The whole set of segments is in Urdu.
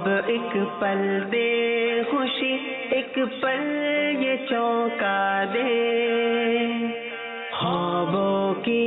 ایک پل دے خوشی، ایک پل یہ چونکا دے، خوابوں کی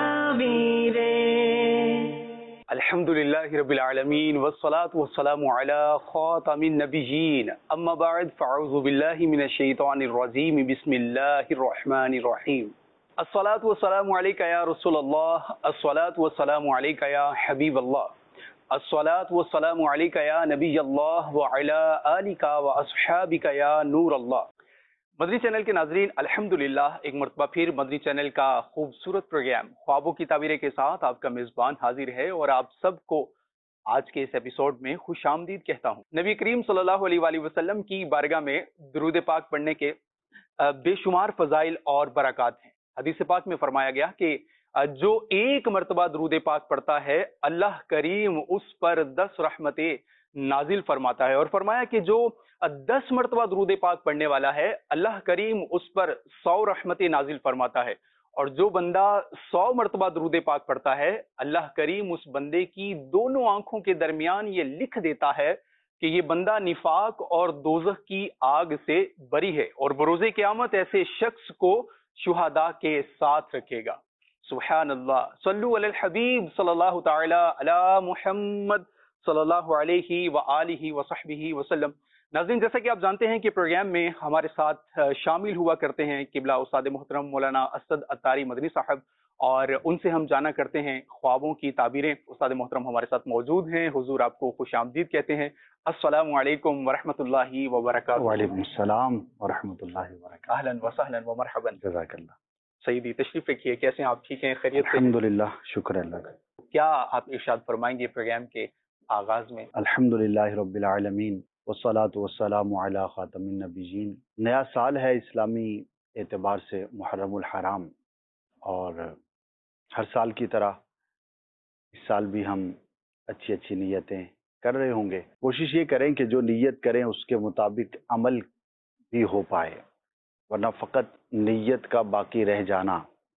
تعبیریں۔ الحمدللہ رب العالمین والصلاة والسلام علی خاتم النبیین، اما بعد فاعوذ باللہ من الشیطان الرجیم، بسم اللہ الرحمن الرحیم۔ الصلاة والسلام علیکہ یا رسول اللہ، الصلاة والسلام علیکہ یا حبیب اللہ، الصلاة والسلام علیکہ یا نبی اللہ وعلی آلکہ واصحابکہ یا نور اللہ۔ مدنی چینل کے ناظرین، الحمدللہ ایک مرتبہ پھر مدنی چینل کا خوبصورت پروگرام خوابوں کی تعبیریں کے ساتھ آپ کا میزبان حاضر ہے، اور آپ سب کو آج کے اس ایپیسوڈ میں خوش آمدید کہتا ہوں۔ نبی کریم صلی اللہ علیہ وآلہ وسلم کی بارگاہ میں درود پاک پڑھنے کے بے شمار فضائل اور برکات ہیں۔ حدیث پاک میں فرمایا گیا کہ جو ایک مرتبہ درود پاک پڑھتا ہے، اللہ کریم اس پر 10 رحمتیں نازل فرماتا ہے، اور فرمایا کہ جو 10 مرتبہ درود پاک پڑھنے والا ہے، اللہ کریم اس پر 100 رحمتیں نازل فرماتا ہے، اور جو بندہ 100 مرتبہ درود پاک پڑھتا ہے، اللہ کریم اس بندے کی دونوں آنکھوں کے درمیان یہ لکھ دیتا ہے کہ یہ بندہ نفاق اور دوزخ کی آگ سے بری ہے، اور بروز قیامت ایسے شخص کو شہداء کے ساتھ رکھے گا۔ سبحان اللہ، صلو علی الحبیب صلی اللہ تعالی علی محمد صلی اللہ علیہ وآلہ وصحبہ وسلم۔ ناظرین، جیسا کہ آپ جانتے ہیں کہ پروگرام میں ہمارے ساتھ شامل ہوا کرتے ہیں قبلہ استاد محترم مولانا اسد عطاری مدنی صاحب، اور ان سے ہم جانا کرتے ہیں خوابوں کی تعبیریں۔ استاد محترم ہمارے ساتھ موجود ہیں، حضور آپ کو خوش آمدید کہتے ہیں۔ السلام علیکم ورحمۃ اللہ وبرکاتہ۔ وعلیکم السلام ورحمۃ اللہ وبرکاتہ۔ اہلا وسہلا ومرحبا۔ جزاک اللہ۔ سیدی تشریف رکھیے، کیسے ہیں آپ؟ ٹھیک ہیں؟ خیریت سے؟ الحمدللہ، شکر اللہ کا۔ کیا آپ ارشاد فرمائیں گے پروگرام کے آغاز میں؟ الحمدللہ رب العالمین والصلاة والسلام علی خاتم النبیین۔ نیا سال ہے اسلامی اعتبار سے محرم الحرام، اور ہر سال کی طرح اس سال بھی ہم اچھی اچھی نیتیں کر رہے ہوں گے۔ کوشش یہ کریں کہ جو نیت کریں اس کے مطابق عمل بھی ہو پائے، ورنہ فقط نیت کا باقی رہ جانا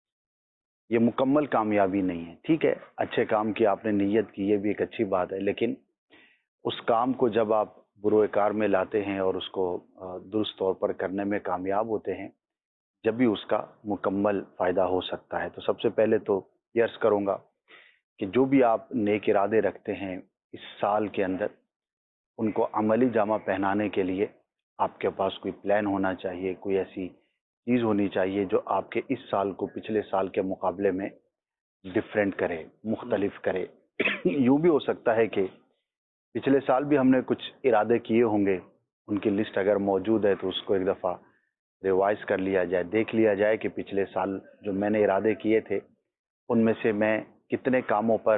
یہ مکمل کامیابی نہیں ہے۔ ٹھیک ہے، اچھے کام کی آپ نے نیت کی، یہ بھی ایک اچھی بات ہے، لیکن اس کام کو جب آپ بروئے کار میں لاتے ہیں اور اس کو درست طور پر کرنے میں کامیاب ہوتے ہیں، جب بھی اس کا مکمل فائدہ ہو سکتا ہے۔ تو سب سے پہلے تو یہ عرض کروں گا کہ جو بھی آپ نیک ارادے رکھتے ہیں اس سال کے اندر، ان کو عملی جامہ پہنانے کے لیے آپ کے پاس کوئی پلان ہونا چاہیے، کوئی ایسی چیز ہونی چاہیے جو آپ کے اس سال کو پچھلے سال کے مقابلے میں ڈفرینٹ کرے، مختلف کرے۔ یوں بھی ہو سکتا ہے کہ پچھلے سال بھی ہم نے کچھ ارادے کیے ہوں گے، ان کی لسٹ اگر موجود ہے تو اس کو ایک دفعہ ریوائز کر لیا جائے، دیکھ لیا جائے کہ پچھلے سال جو میں نے ارادے کیے تھے ان میں سے میں کتنے کاموں پر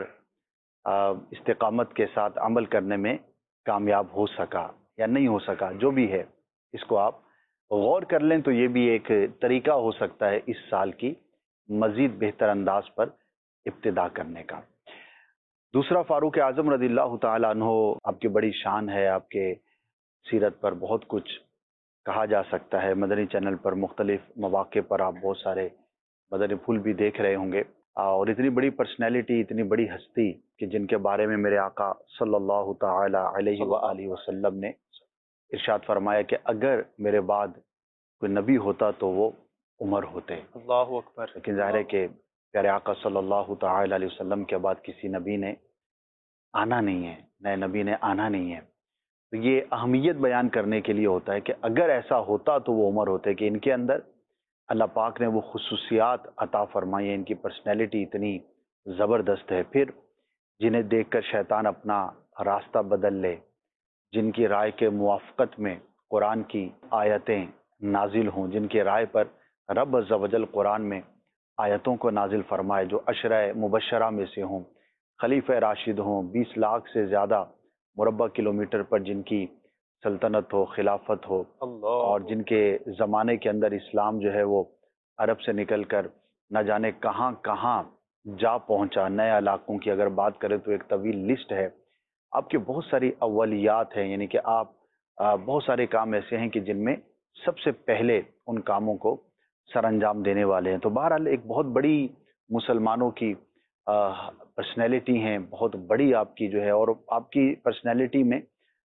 استقامت کے ساتھ عمل کرنے میں کامیاب ہو سکا یا نہیں ہو سکا۔ جو بھی ہے اس کو آپ غور کر لیں، تو یہ بھی ایک طریقہ ہو سکتا ہے اس سال کی مزید بہتر انداز پر ابتدا کرنے کا۔ دوسرا، فاروق اعظم رضی اللہ تعالیٰ عنہ، آپ کی بڑی شان ہے، آپ کے سیرت پر بہت کچھ کہا جا سکتا ہے۔ مدنی چینل پر مختلف مواقع پر آپ بہت سارے مدنی پھول بھی دیکھ رہے ہوں گے، اور اتنی بڑی پرسنالٹی، اتنی بڑی ہستی کہ جن کے بارے میں میرے آقا صلی اللہ تعالی علیہ وآلہ وسلم نے ارشاد فرمایا کہ اگر میرے بعد کوئی نبی ہوتا تو وہ عمر ہوتے۔ اللہ اکبر۔ لیکن ظاہر ہے کہ پیارے آقا صلی اللہ تعالی علیہ وسلم کے بعد کسی نبی نے آنا نہیں ہے، نئے نبی نے آنا نہیں ہے۔ تو یہ اہمیت بیان کرنے کے لیے ہوتا ہے کہ اگر ایسا ہوتا تو وہ عمر ہوتے، کہ ان کے اندر اللہ پاک نے وہ خصوصیات عطا فرمائی ہیں، ان کی پرسنالٹی اتنی زبردست ہے، پھر جنہیں دیکھ کر شیطان اپنا راستہ بدل لے، جن کی رائے کے موافقت میں قرآن کی آیتیں نازل ہوں، جن کی رائے پر رب عز و جل قرآن میں آیتوں کو نازل فرمائے، جو عشرہ مبشرہ میں سے ہوں، خلیفہ راشد ہوں، 20 لاکھ سے زیادہ مربع کلومیٹر پر جن کی سلطنت ہو، خلافت ہو، اور جن کے زمانے کے اندر اسلام جو ہے وہ عرب سے نکل کر نہ جانے کہاں کہاں جا پہنچا۔ نئے علاقوں کی اگر بات کریں تو ایک طویل لسٹ ہے، آپ کے بہت ساری اولیات ہیں، یعنی کہ آپ بہت سارے کام ایسے ہیں کہ جن میں سب سے پہلے ان کاموں کو سر انجام دینے والے ہیں۔ تو بہرحال ایک بہت بڑی مسلمانوں کی پرسنالٹی ہیں، بہت بڑی آپ کی جو ہے، اور آپ کی پرسنالٹی میں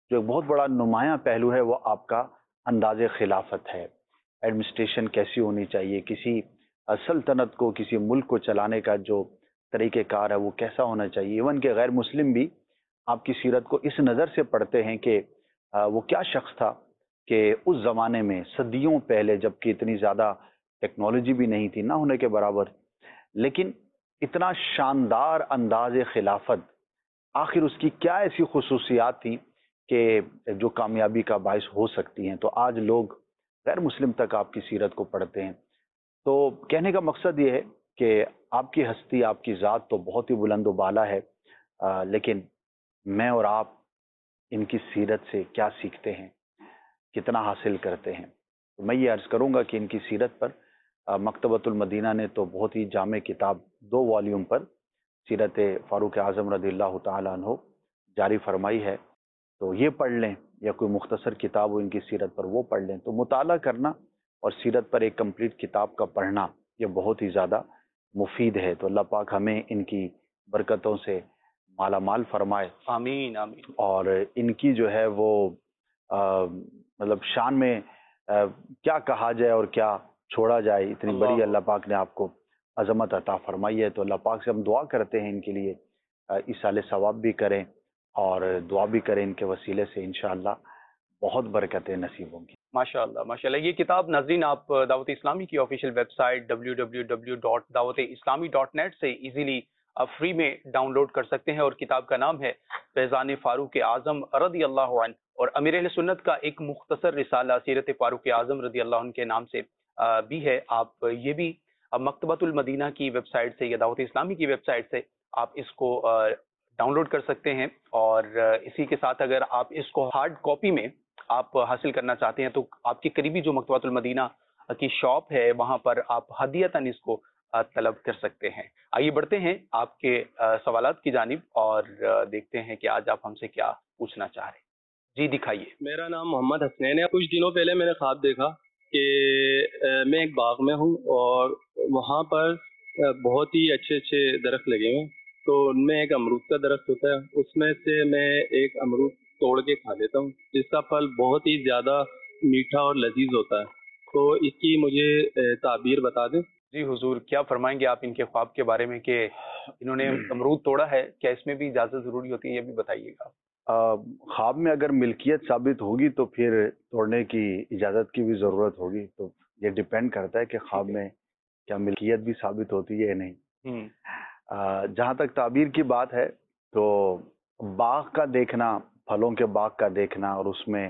جو ایک بہت بڑا نمایاں پہلو ہے وہ آپ کا انداز خلافت ہے. ایڈمنسٹریشن کیسی ہونی چاہیے، کسی سلطنت کو، کسی ملک کو چلانے کا جو طریقہ کار ہے وہ کیسا ہونا چاہیے. ایون کہ غیر مسلم بھی آپ کی سیرت کو اس نظر سے پڑھتے ہیں کہ وہ کیا شخص تھا کہ اس زمانے میں صدیوں پہلے، جب کہ اتنی زیادہ ٹیکنالوجی بھی نہیں تھی، نہ ہونے کے برابر، لیکن اتنا شاندار انداز خلافت، آخر اس کی کیا ایسی خصوصیات تھیں کہ جو کامیابی کا باعث ہو سکتی ہیں. تو آج لوگ غیر مسلم تک آپ کی سیرت کو پڑھتے ہیں. تو کہنے کا مقصد یہ ہے کہ آپ کی ہستی، آپ کی ذات تو بہت ہی بلند و بالا ہے، لیکن میں اور آپ ان کی سیرت سے کیا سیکھتے ہیں، کتنا حاصل کرتے ہیں. تو میں یہ عرض کروں گا کہ ان کی سیرت پر مکتبۃ المدینہ نے تو بہت ہی جامع کتاب 2 والیوم پر سیرت فاروق اعظم رضی اللہ تعالیٰ عنہ جاری فرمائی ہے. تو یہ پڑھ لیں، یا کوئی مختصر کتاب ہو ان کی سیرت پر وہ پڑھ لیں. تو مطالعہ کرنا اور سیرت پر ایک کمپلیٹ کتاب کا پڑھنا یہ بہت ہی زیادہ مفید ہے. تو اللہ پاک ہمیں ان کی برکتوں سے مالا مال فرمائے. آمین آمین. اور ان کی جو ہے وہ مطلب شان میں کیا کہا جائے اور کیا چھوڑا جائے، اتنی بڑی اللہ پاک نے آپ کو عظمت عطا فرمائی ہے. تو اللہ پاک سے ہم دعا کرتے ہیں ان کے لیے ایصال ثواب بھی کریں اور دعا بھی کریں ان کے وسیلے سے انشاءاللہ بہت برکتیں نصیب ہوں گی. ماشاء اللہ ماشاء اللہ. یہ کتاب ناظرین آپ دعوت اسلامی کی آفیشیل ویب سائٹ www.dawat-islami.net سے ایزیلی فری میں ڈاؤن لوڈ کر سکتے ہیں، اور کتاب کا نام ہے فیضان فاروق اعظم رضی اللہ عنہ، اور امیر اہل سنت کا ایک مختصر رسالہ سیرت فاروق اعظم رضی اللہ عنہ کے نام سے بھی ہے. آپ یہ بھی مکتبۃ المدینہ کی ویب سائٹ سے یا دعوت اسلامی کی ویب سائٹ سے آپ اس کو ڈاؤن لوڈ کر سکتے ہیں. اور اسی کے ساتھ اگر آپ اس کو ہارڈ کاپی میں آپ حاصل کرنا چاہتے ہیں تو آپ کی قریبی جو مکتبۃ المدینہ کی شاپ ہے وہاں پر آپ ہدیتاً اس کو طلب کر سکتے ہیں. آئیے بڑھتے ہیں آپ کے سوالات کی جانب اور دیکھتے ہیں کہ آج آپ ہم سے کیا پوچھنا چاہ رہے ہیں. جی دکھائیے. میرا نام محمد حسنین ہے. کچھ دنوں پہلے میں نے خواب دیکھا کہ میں ایک باغ میں ہوں اور وہاں پر بہت ہی اچھے اچھے درخت لگے ہوئے ہیں. تو ان میں ایک امرود کا درخت ہوتا ہے، اس میں سے میں ایک امرود توڑ کے کھا لیتا ہوں، جس کا پھل بہت ہی زیادہ میٹھا اور لذیذ ہوتا ہے. تو اس کی مجھے تعبیر بتا دیں. جی حضور، کیا فرمائیں گے آپ ان کے خواب کے بارے میں کہ انہوں نے امرود توڑا ہے؟ کیا اس میں بھی اجازت ضروری ہوتی ہے؟ یہ بھی بتائیے گا. خواب میں اگر ملکیت ثابت ہوگی تو پھر توڑنے کی اجازت کی بھی ضرورت ہوگی. تو یہ ڈیپینڈ کرتا ہے کہ خواب میں کیا ملکیت بھی ثابت ہوتی ہے یا نہیں. جہاں تک تعبیر کی بات ہے تو باغ کا دیکھنا، پھلوں کے باغ کا دیکھنا اور اس میں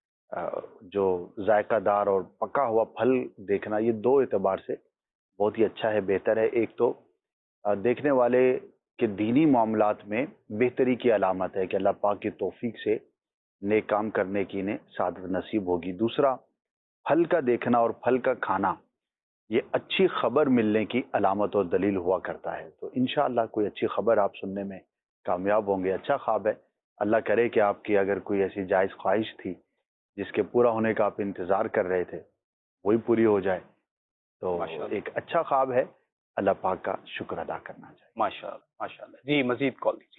جو ذائقہ دار اور پکا ہوا پھل دیکھنا، یہ 2 اعتبار سے بہت ہی اچھا ہے، بہتر ہے. ایک تو دیکھنے والے کے دینی معاملات میں بہتری کی علامت ہے کہ اللہ پاک کی توفیق سے نیک کام کرنے کی انہیں سعادت نصیب ہوگی. دوسرا، پھل کا دیکھنا اور پھل کا کھانا یہ اچھی خبر ملنے کی علامت اور دلیل ہوا کرتا ہے. تو انشاءاللہ کوئی اچھی خبر آپ سننے میں کامیاب ہوں گے. اچھا خواب ہے. اللہ کرے کہ آپ کی اگر کوئی ایسی جائز خواہش تھی جس کے پورا ہونے کا آپ انتظار کر رہے تھے وہی پوری ہو جائے. تو ایک اچھا خواب ہے. اللہ پاک کا شکر ادا کرنا چاہیے. ماشاءاللہ ماشاءاللہ. جی مزید کال دیجیے.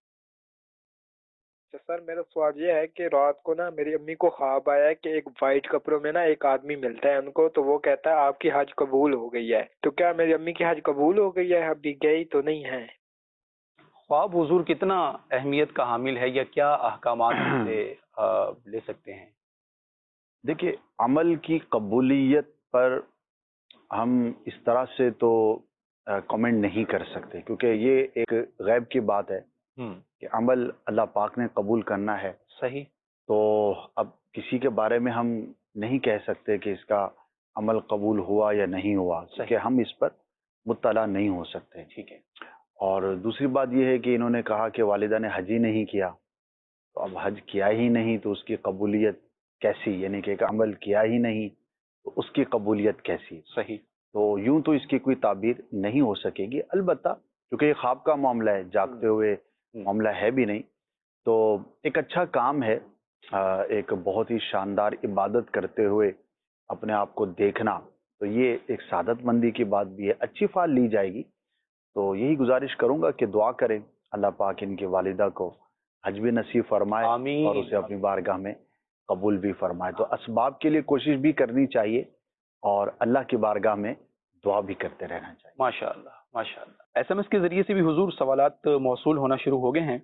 سر میرا سوال یہ ہے کہ رات کو نا میری امی کو خواب آیا ہے کہ ایک وائٹ کپڑوں میں نا ایک آدمی ملتا ہے ان کو، تو وہ کہتا ہے آپ کی حج قبول ہو گئی ہے. تو کیا میری امی کی حج قبول ہو گئی ہے؟ ابھی گئی تو نہیں ہے. خواب حضور کتنا اہمیت کا حامل ہے یا کیا احکامات سے لے سکتے ہیں؟ دیکھیے، عمل کی قبولیت پر ہم اس طرح سے تو کامنٹ نہیں کر سکتے، کیونکہ یہ ایک غیب کی بات ہے کہ عمل اللہ پاک نے قبول کرنا ہے. صحیح. تو اب کسی کے بارے میں ہم نہیں کہہ سکتے کہ اس کا عمل قبول ہوا یا نہیں ہوا، کیونکہ ہم اس پر مطلع نہیں ہو سکتے. ٹھیک ہے. اور دوسری بات یہ ہے کہ انہوں نے کہا کہ والدہ نے حج ہی نہیں کیا. تو اب حج کیا ہی نہیں تو اس کی قبولیت کیسی؟ یعنی کہ ایک عمل کیا ہی نہیں تو اس کی قبولیت کیسی؟ صحیح. تو یوں تو اس کی کوئی تعبیر نہیں ہو سکے گی. البتہ چونکہ یہ خواب کا معاملہ ہے، جاگتے ہوئے معاملہ ہے بھی نہیں، تو ایک اچھا کام ہے. ایک بہت ہی شاندار عبادت کرتے ہوئے اپنے آپ کو دیکھنا، تو یہ ایک سعادت مندی کی بات بھی ہے، اچھی فال لی جائے گی. تو یہی گزارش کروں گا کہ دعا کریں اللہ پاک ان کی والدہ کو حج بھی نصیب فرمائے آمین اور اسے اپنی بارگاہ میں قبول بھی فرمائے. تو اسباب کے لیے کوشش بھی کرنی چاہیے اور اللہ کی بارگاہ میں دعا بھی کرتے رہنا چاہیے. ماشاء اللہ ماشاء اللہ. SMS کے ذریعے سے بھی حضور سوالات موصول ہونا شروع ہو گئے ہیں،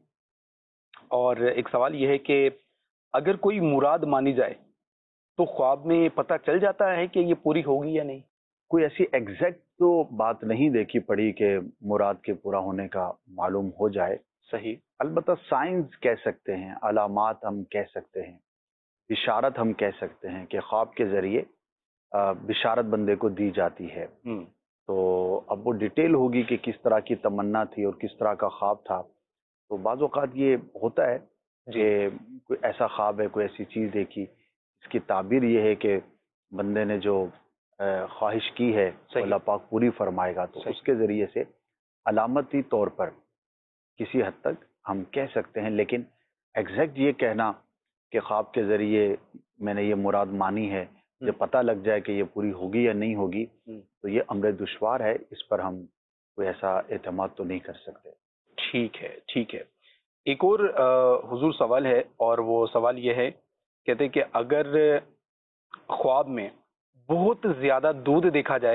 اور ایک سوال یہ ہے کہ اگر کوئی مراد مانی جائے تو خواب میں پتہ چل جاتا ہے کہ یہ پوری ہوگی یا نہیں؟ کوئی ایسی ایگزیکٹ تو بات نہیں دیکھی پڑی کہ مراد کے پورا ہونے کا معلوم ہو جائے. صحیح. البتہ سائنس کہہ سکتے ہیں، علامات ہم کہہ سکتے ہیں، بشارت ہم کہہ سکتے ہیں کہ خواب کے ذریعے بشارت بندے کو دی جاتی ہے. تو اب وہ ڈیٹیل ہوگی کہ کس طرح کی تمنا تھی اور کس طرح کا خواب تھا. تو بعض اوقات یہ ہوتا ہے کہ کوئی ایسا خواب ہے، کوئی ایسی چیز دیکھی، اس کی تعبیر یہ ہے کہ بندے نے جو خواہش کی ہے اللہ پاک پوری فرمائے گا. تو اس کے ذریعے سے علامتی طور پر کسی حد تک ہم کہہ سکتے ہیں، لیکن ایگزیکٹ یہ کہنا کہ خواب کے ذریعے میں نے یہ مراد مانی ہے، جب پتہ لگ جائے کہ یہ پوری ہوگی یا نہیں ہوگی تو یہ امر دشوار ہے. اس پر ہم کوئی ایسا اعتماد تو نہیں کر سکتے. ٹھیک ہے ٹھیک ہے. ایک اور حضور سوال ہے، اور وہ سوال یہ ہے، کہتے کہ اگر خواب میں بہت زیادہ دودھ دیکھا جائے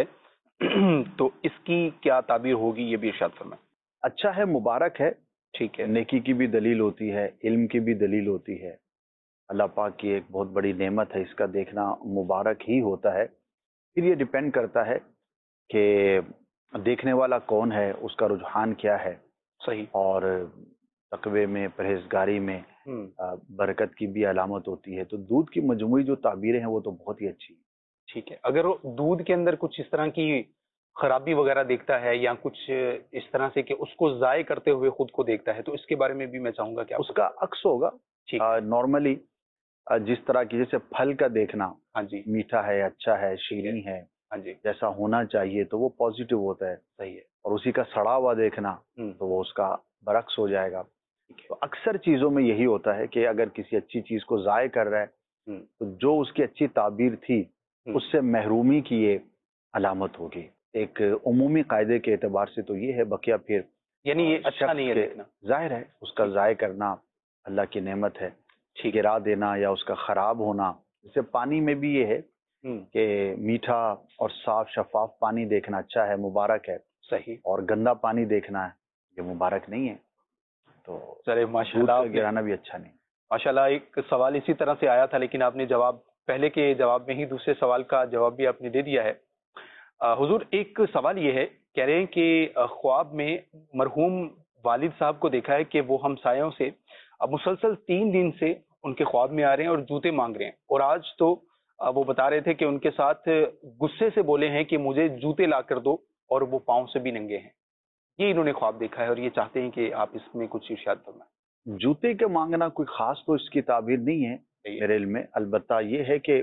تو اس کی کیا تعبیر ہوگی، یہ بھی ارشاد فرمائیں. اچھا ہے، مبارک ہے. ٹھیک ہے. نیکی کی بھی دلیل ہوتی ہے، علم کی بھی دلیل ہوتی ہے. اللہ پاک کی ایک بہت بڑی نعمت ہے، اس کا دیکھنا مبارک ہی ہوتا ہے. پھر یہ ڈیپینڈ کرتا ہے کہ دیکھنے والا کون ہے، اس کا رجحان کیا ہے. صحیح. اور تقوی میں، پرہیزگاری میں برکت کی بھی علامت ہوتی ہے. تو دودھ کی مجموعی جو تعبیریں ہیں وہ تو بہت ہی اچھی ہیں. ٹھیک ہے. اگر وہ دودھ کے اندر کچھ اس طرح کی خرابی وغیرہ دیکھتا ہے یا کچھ اس طرح سے کہ اس کو ضائع کرتے ہوئے خود کو دیکھتا ہے، تو اس کے بارے میں بھی میں چاہوں گا کہ اس کا عکس ہوگا. نارملی جس طرح کی جیسے پھل کا دیکھنا، ہاں جی، میٹھا ہے، اچھا ہے، شیریں ہے، ہاں جی، جیسا ہونا چاہیے تو وہ پازیٹیو ہوتا ہے. صحیح ہے. اور اسی کا سڑا ہوا دیکھنا تو وہ اس کا برعکس ہو جائے گا. تو اکثر چیزوں میں یہی ہوتا ہے کہ اگر کسی اچھی چیز کو ضائع کر رہا ہے تو جو اس کی اچھی تعبیر تھی اس سے محرومی کی یہ علامت ہوگی. ایک عمومی قاعدے کے اعتبار سے تو یہ ہے. بقیہ پھر یعنی یہ اچھا نہیں ہے دیکھنا. ظاہر ہے اس کا ضائع کرنا اللہ کی نعمت ہے. گرا دینا یا اس کا خراب ہونا، جیسے پانی میں بھی یہ ہے کہ میٹھا اور صاف شفاف پانی دیکھنا اچھا ہے، مبارک ہے. صحیح. اور گندا پانی دیکھنا ہے یہ مبارک نہیں ہے. تو چلے ماشاءاللہ گرانا بھی اچھا نہیں. ماشاءاللہ. ایک سوال اسی طرح سے آیا تھا لیکن آپ نے جواب پہلے کے جواب میں ہی دوسرے سوال کا جواب بھی آپ نے دے دیا ہے. حضور ایک سوال یہ ہے، کہہ رہے ہیں کہ خواب میں مرحوم والد صاحب کو دیکھا ہے کہ وہ ہمسایوں سے اب مسلسل 3 دن سے ان کے خواب میں آ رہے ہیں اور جوتے مانگ رہے ہیں، اور آج تو وہ بتا رہے تھے کہ ان کے ساتھ غصے سے بولے ہیں کہ مجھے جوتے لا کر دو، اور وہ پاؤں سے بھی ننگے ہیں. یہ انہوں نے خواب دیکھا ہے اور یہ چاہتے ہیں کہ آپ اس میں کچھ ارشاد فرمائیں. جوتے کے مانگنا کوئی خاص تو اس کی تعبیر نہیں ہے میرے علم میں. البتہ یہ ہے کہ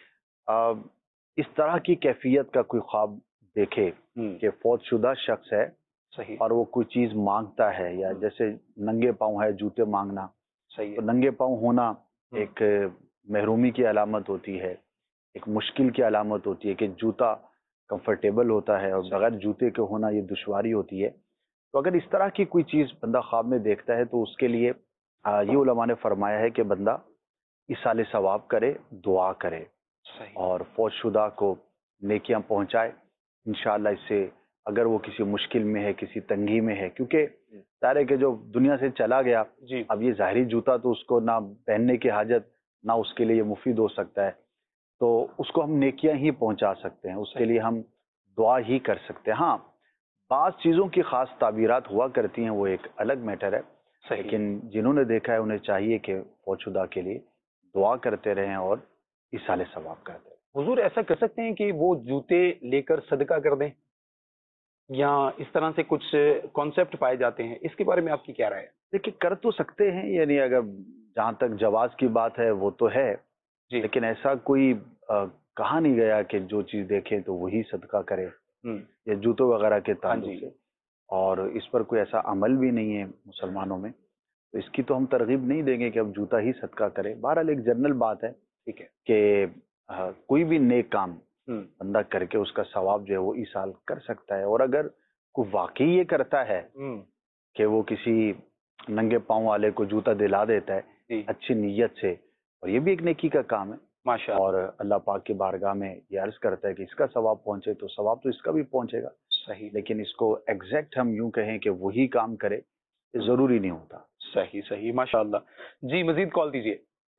اس طرح کی کیفیت کا کوئی خواب دیکھے کہ فوت شدہ شخص ہے صحیح اور وہ کوئی چیز مانگتا ہے، یا جیسے ننگے پاؤں ہے جوتے مانگنا. صحیح تو ننگے پاؤں ہونا ایک محرومی کی علامت ہوتی ہے، ایک مشکل کی علامت ہوتی ہے کہ جوتا کمفرٹیبل ہوتا ہے اور بغیر جوتے کے ہونا یہ دشواری ہوتی ہے. تو اگر اس طرح کی کوئی چیز بندہ خواب میں دیکھتا ہے تو اس کے لیے یہ علماء نے فرمایا ہے کہ بندہ ایصال ثواب کرے، دعا کرے اور فوت شدہ کو نیکیاں پہنچائے. انشاءاللہ اس سے اگر وہ کسی مشکل میں ہے، کسی تنگی میں ہے، کیونکہ ظاہر ہے کہ جو دنیا سے چلا گیا اب یہ ظاہری جوتا تو اس کو نہ پہننے کی حاجت، نہ اس کے لیے یہ مفید ہو سکتا ہے. تو اس کو ہم نیکیاں ہی پہنچا سکتے ہیں، اس کے لیے ہم دعا ہی کر سکتے ہیں. ہاں بعض چیزوں کی خاص تعبیرات ہوا کرتی ہیں، وہ ایک الگ میٹر ہے. لیکن جنہوں نے دیکھا ہے انہیں چاہیے کہ فوت شدہ کے لیے دعا کرتے رہیں اور ایصال ثواب کرتے رہیں. حضور ایسا کر سکتے ہیں کہ وہ جوتے لے کر صدقہ کر دیں، یا اس طرح سے کچھ کانسیپٹ پائے جاتے ہیں، اس کے بارے میں آپ کی کیا رائے ہے؟ دیکھیں کر تو سکتے ہیں، یعنی اگر جہاں تک جواز کی بات ہے وہ تو ہے لیکن ایسا کوئی کہا نہیں گیا کہ جو چیز دیکھے تو وہی صدقہ کرے یا جوتوں وغیرہ کے تعلق سے. اور اس پر کوئی ایسا عمل بھی نہیں ہے مسلمانوں میں، تو اس کی تو ہم ترغیب نہیں دیں گے کہ اب جوتا ہی صدقہ کرے. بہرحال ایک جنرل بات ہے ٹھیک ہے کہ کوئی بھی نیک کام بندہ کر کے اس کا ثواب جو ہے وہ ایصال کر سکتا ہے. اور اگر کوئی واقعی یہ کرتا ہے کہ وہ کسی ننگے پاؤں والے کو جوتا دلا دیتا ہے جی اچھی نیت سے، اور یہ بھی ایک نیکی کا کام ہے. ماشاء اور اللہ پاک کی بارگاہ میں یہ عرض کرتا ہے کہ اس کا ثواب پہنچے تو ثواب تو اس کا بھی پہنچے گا، صحیح لیکن اس کو ایگزیکٹ ہم یوں کہیں کہ وہی کام کرے یہ ضروری نہیں ہوتا. صحیح صحیح ماشاء اللہ. جی مزید کال دیجیے.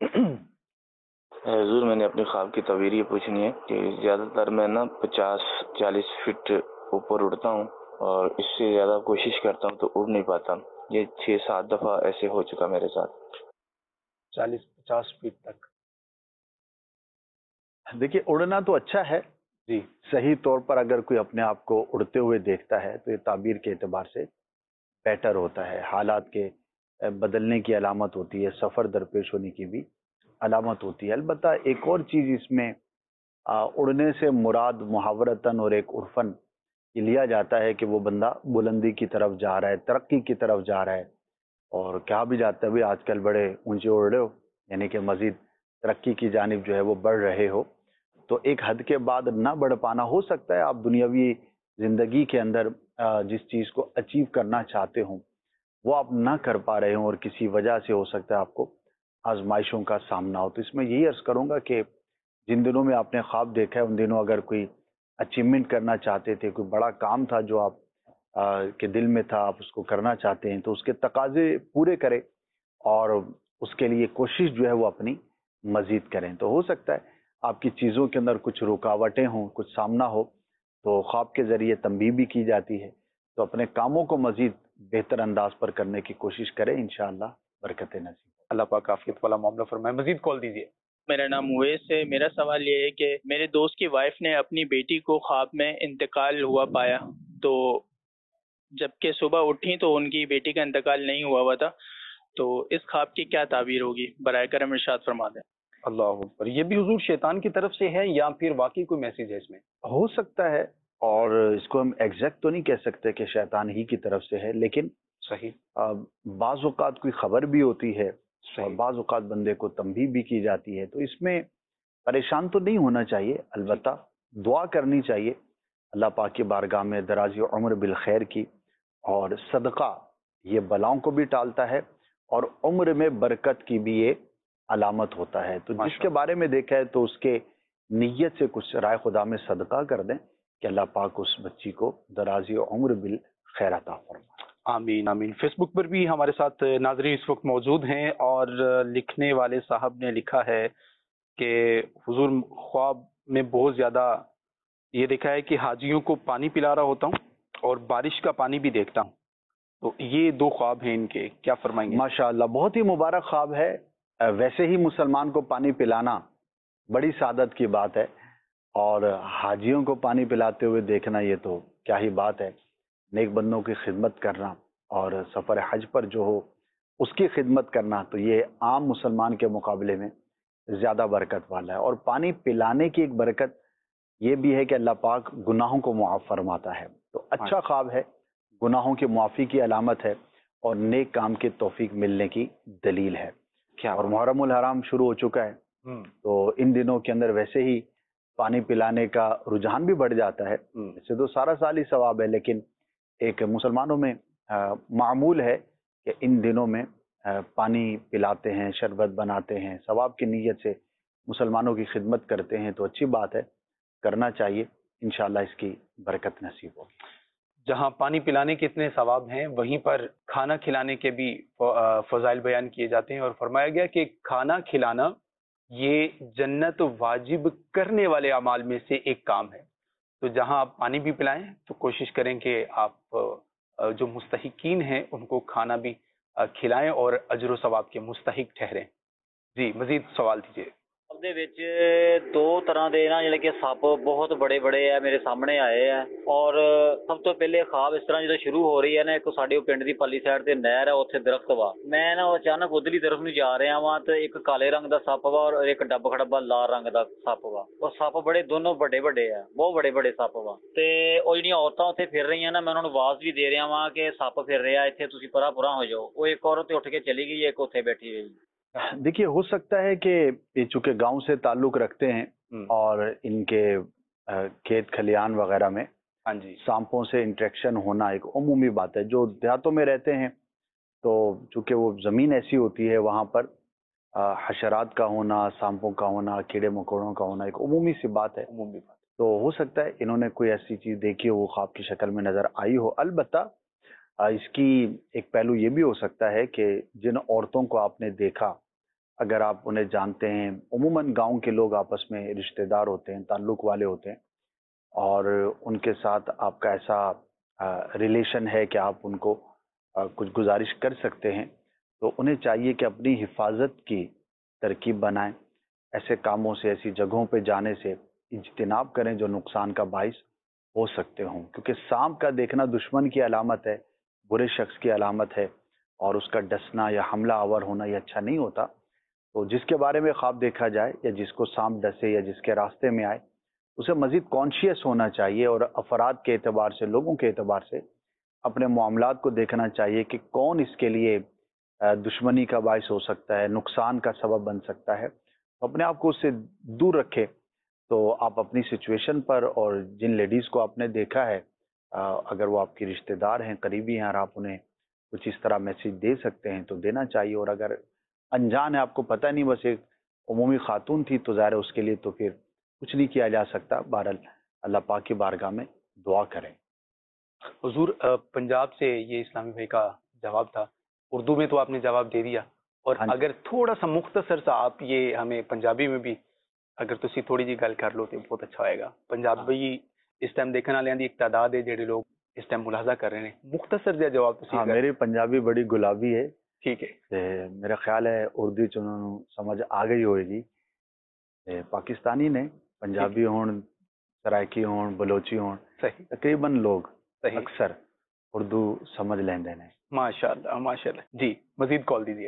حضور میں نے اپنے خواب کی تعبیر یہ پوچھنی ہے کہ زیادہ تر میں نا 50-40 فٹ اوپر اڑتا ہوں اور اس سے زیادہ کوشش کرتا ہوں تو اڑ نہیں پاتا. یہ 6-7 دفعہ ایسے ہو چکا میرے ساتھ. 40-50 فٹ تک. دیکھیے اڑنا تو اچھا ہے، جی صحیح طور پر اگر کوئی اپنے آپ کو اڑتے ہوئے دیکھتا ہے تو یہ تعبیر کے اعتبار سے بیٹر ہوتا ہے، حالات کے بدلنے کی علامت ہوتی ہے، سفر درپیش ہونے کی بھی علامت ہوتی ہے. البتہ ایک اور چیز اس میں اڑنے سے مراد محاورتاً اور ایک عرفاً یہ لیا جاتا ہے کہ وہ بندہ بلندی کی طرف جا رہا ہے، ترقی کی طرف جا رہا ہے. اور کہا بھی جاتا ہے بھی آج کل بڑے اونچے اڑ رہے ہو، یعنی کہ مزید ترقی کی جانب جو ہے وہ بڑھ رہے ہو. تو ایک حد کے بعد نہ بڑھ پانا ہو سکتا ہے آپ دنیاوی زندگی کے اندر جس چیز کو اچیو کرنا چاہتے ہوں وہ آپ نہ کر پا رہے ہوں، اور کسی وجہ سے ہو سکتا ہے آپ کو آزمائشوں کا سامنا ہو. تو اس میں یہی عرض کروں گا کہ جن دنوں میں آپ نے خواب دیکھا ہے ان دنوں اگر کوئی اچیومنٹ کرنا چاہتے تھے، کوئی بڑا کام تھا جو آپ کے دل میں تھا، آپ اس کو کرنا چاہتے ہیں، تو اس کے تقاضے پورے کریں اور اس کے لیے کوشش جو ہے وہ اپنی مزید کریں. تو ہو سکتا ہے آپ کی چیزوں کے اندر کچھ رکاوٹیں ہوں، کچھ سامنا ہو، تو خواب کے ذریعے تنبیہ بھی کی جاتی ہے. تو اپنے کاموں کو مزید بہتر انداز پر کرنے کی کوشش کریں، انشاءاللہ برکت نصیب. اللہ پاک عافیت والا معاملہ فرمائے. مزید کال دیجیے. میرا نام اویس ہے. میرا سوال یہ ہے کہ میرے دوست کی وائف نے اپنی بیٹی کو خواب میں انتقال ہوا پایا، تو جب کہ صبح اٹھی تو ان کی بیٹی کا انتقال نہیں ہوا تھا. تو اس خواب کی کیا تعبیر ہوگی؟ برائے کرم ارشاد فرما دیں. اللہ اکبر. یہ بھی حضور شیطان کی طرف سے ہے یا پھر واقعی کوئی میسج ہے اس میں؟ ہو سکتا ہے، اور اس کو ہم ایگزیکٹ تو نہیں کہہ سکتے کہ شیطان ہی کی طرف سے ہے، لیکن صحیح بعض اوقات کوئی خبر بھی ہوتی ہے اور صحیح بعض اوقات بندے کو تنبیہ بھی کی جاتی ہے. تو اس میں پریشان تو نہیں ہونا چاہیے، البتہ دعا کرنی چاہیے اللہ پاک کی بارگاہ میں درازی عمر بالخیر کی. اور صدقہ یہ بلاؤں کو بھی ٹالتا ہے اور عمر میں برکت کی بھی یہ علامت ہوتا ہے. تو جس کے بارے میں دیکھا ہے تو اس کے نیت سے کچھ رائے خدا میں صدقہ کر دیں کہ اللہ پاک اس بچی کو درازی عمر بالخیر عطا فرمائے. آمین آمین. فیس بک پر بھی ہمارے ساتھ ناظرین اس وقت موجود ہیں، اور لکھنے والے صاحب نے لکھا ہے کہ حضور خواب میں بہت زیادہ یہ دیکھا ہے کہ حاجیوں کو پانی پلا رہا ہوتا ہوں اور بارش کا پانی بھی دیکھتا ہوں. تو یہ 2 خواب ہیں ان کے، کیا فرمائیں گے؟ ماشاءاللہ بہت ہی مبارک خواب ہے. ویسے ہی مسلمان کو پانی پلانا بڑی سعادت کی بات ہے، اور حاجیوں کو پانی پلاتے ہوئے دیکھنا یہ تو کیا ہی بات ہے. نیک بندوں کی خدمت کرنا اور سفر حج پر جو ہو اس کی خدمت کرنا، تو یہ عام مسلمان کے مقابلے میں زیادہ برکت والا ہے. اور پانی پلانے کی ایک برکت یہ بھی ہے کہ اللہ پاک گناہوں کو معاف فرماتا ہے. تو اچھا خواب ہے، گناہوں کی معافی کی علامت ہے اور نیک کام کی توفیق ملنے کی دلیل ہے. اور محرم الحرام شروع ہو چکا ہے، تو ان دنوں کے اندر ویسے ہی پانی پلانے کا رجحان بھی بڑھ جاتا ہے. اسے تو سارا سال ہی ثواب ہے، لیکن ایک مسلمانوں میں معمول ہے کہ ان دنوں میں پانی پلاتے ہیں، شربت بناتے ہیں، ثواب کی نیت سے مسلمانوں کی خدمت کرتے ہیں. تو اچھی بات ہے، کرنا چاہیے، انشاءاللہ اس کی برکت نصیب ہوگی. جہاں پانی پلانے کے اتنے ثواب ہیں وہیں پر کھانا کھلانے کے بھی فضائل بیان کیے جاتے ہیں، اور فرمایا گیا کہ کھانا کھلانا یہ جنت واجب کرنے والے اعمال میں سے ایک کام ہے. تو جہاں آپ پانی بھی پلائیں تو کوشش کریں کہ آپ جو مستحقین ہیں ان کو کھانا بھی کھلائیں اور اجر و ثواب کے مستحق ٹھہریں. جی مزید سوال دیجیے. دے وچ 2 طرح دے نا جڑے کہ سپ بہت بڑے بڑے ہے میرے سامنے آئے ہیں. اور سب تو پہلے خواب اس طرح جدو شروع ہو رہی ہے نا، ایک ساڈے پنڈ دی پلی سائڈ تے نہر ہے، اوتھے درخت وا، میں نا اچانک ادھرلی طرف نوں جا رہا وا تے ایک کالے رنگ دا سپ وا اور ایک ڈب خڑبا لال رنگ دا سپ وا. وہ سپ بڑے دونوں بڑے بڑے ہے، بہت بڑے بڑے سپ وا. تے او جڑیاں عورتاں اوتھے پھر رہی ہیں نا، میں انہاں نوں آواز بھی دے رہا وا کہ سپ پھر رہا ایتھے، تسی پرا پرا ہو جاؤ. وہ ایک عورت اٹھ کے چلی گئی، ایک اوتھے بیٹھی ہوئی. دیکھیے ہو سکتا ہے کہ یہ چونکہ گاؤں سے تعلق رکھتے ہیں اور ان کے کھیت کھلیان وغیرہ میں ہاں جی سانپوں سے انٹریکشن ہونا ایک عمومی بات ہے. جو دیہاتوں میں رہتے ہیں تو چونکہ وہ زمین ایسی ہوتی ہے وہاں پر حشرات کا ہونا، سانپوں کا ہونا، کیڑے مکوڑوں کا ہونا ایک عمومی سی بات ہے. تو ہو سکتا ہے انہوں نے کوئی ایسی چیز دیکھی ہو، وہ خواب کی شکل میں نظر آئی ہو. البتہ اس کی ایک پہلو یہ بھی ہو سکتا ہے کہ جن عورتوں کو آپ نے دیکھا، اگر آپ انہیں جانتے ہیں، عموماً گاؤں کے لوگ آپس میں رشتہ دار ہوتے ہیں، تعلق والے ہوتے ہیں، اور ان کے ساتھ آپ کا ایسا ریلیشن ہے کہ آپ ان کو کچھ گزارش کر سکتے ہیں، تو انہیں چاہیے کہ اپنی حفاظت کی ترکیب بنائیں. ایسے کاموں سے، ایسی جگہوں پہ جانے سے اجتناب کریں جو نقصان کا باعث ہو سکتے ہوں، کیونکہ سانپ کا دیکھنا دشمن کی علامت ہے، برے شخص کی علامت ہے، اور اس کا ڈسنا یا حملہ آور ہونا یہ اچھا نہیں ہوتا. تو جس کے بارے میں خواب دیکھا جائے یا جس کو سانپ ڈسے یا جس کے راستے میں آئے، اسے مزید کانشیس ہونا چاہیے اور افراد کے اعتبار سے، لوگوں کے اعتبار سے اپنے معاملات کو دیکھنا چاہیے کہ کون اس کے لیے دشمنی کا باعث ہو سکتا ہے، نقصان کا سبب بن سکتا ہے. اپنے آپ کو اس سے دور رکھے. تو آپ اپنی سچویشن پر اور جن لیڈیز کو آپ نے دیکھا ہے، اگر وہ آپ کی رشتہ دار ہیں، قریبی ہیں، اور آپ انہیں کچھ اس طرح میسج دے سکتے ہیں تو دینا چاہیے. اور اگر انجان ہے، آپ کو پتہ نہیں، بس ایک عمومی خاتون تھی، تو ظاہر ہے اس کے لیے تو پھر کچھ نہیں کیا جا سکتا. بہرحال اللہ پاک کی بارگاہ میں دعا کریں. حضور پنجاب سے یہ اسلامی بھائی کا جواب تھا. اردو میں تو آپ نے جواب دے دیا، اور اگر تھوڑا سا مختصر سا آپ یہ ہمیں پنجابی میں بھی اگر تسی تھوڑی جی گل کر لو تو بہت اچھا ہوئے گا. پنجابی اس ٹائم دیکھنے والوں کی ایک تعداد ہے جڑے لوگ اس ٹائم ملاحظہ کر رہے ہیں. مختصر جا جواب تسی. ہاں، میری پنجابی بڑی گلابی ہے. ٹھیک ہے. میرا خیال ہے اردو چ انہوں سمجھ آ گئی ہوئے گی. پاکستانی نے پنجابی ہون، سرائکی ہون، بلوچی ہون، تقریباً لوگ اکثر اردو سمجھ لیندے ہیں. ماشاء اللہ ماشاء اللہ. جی مزید کال دیجیے.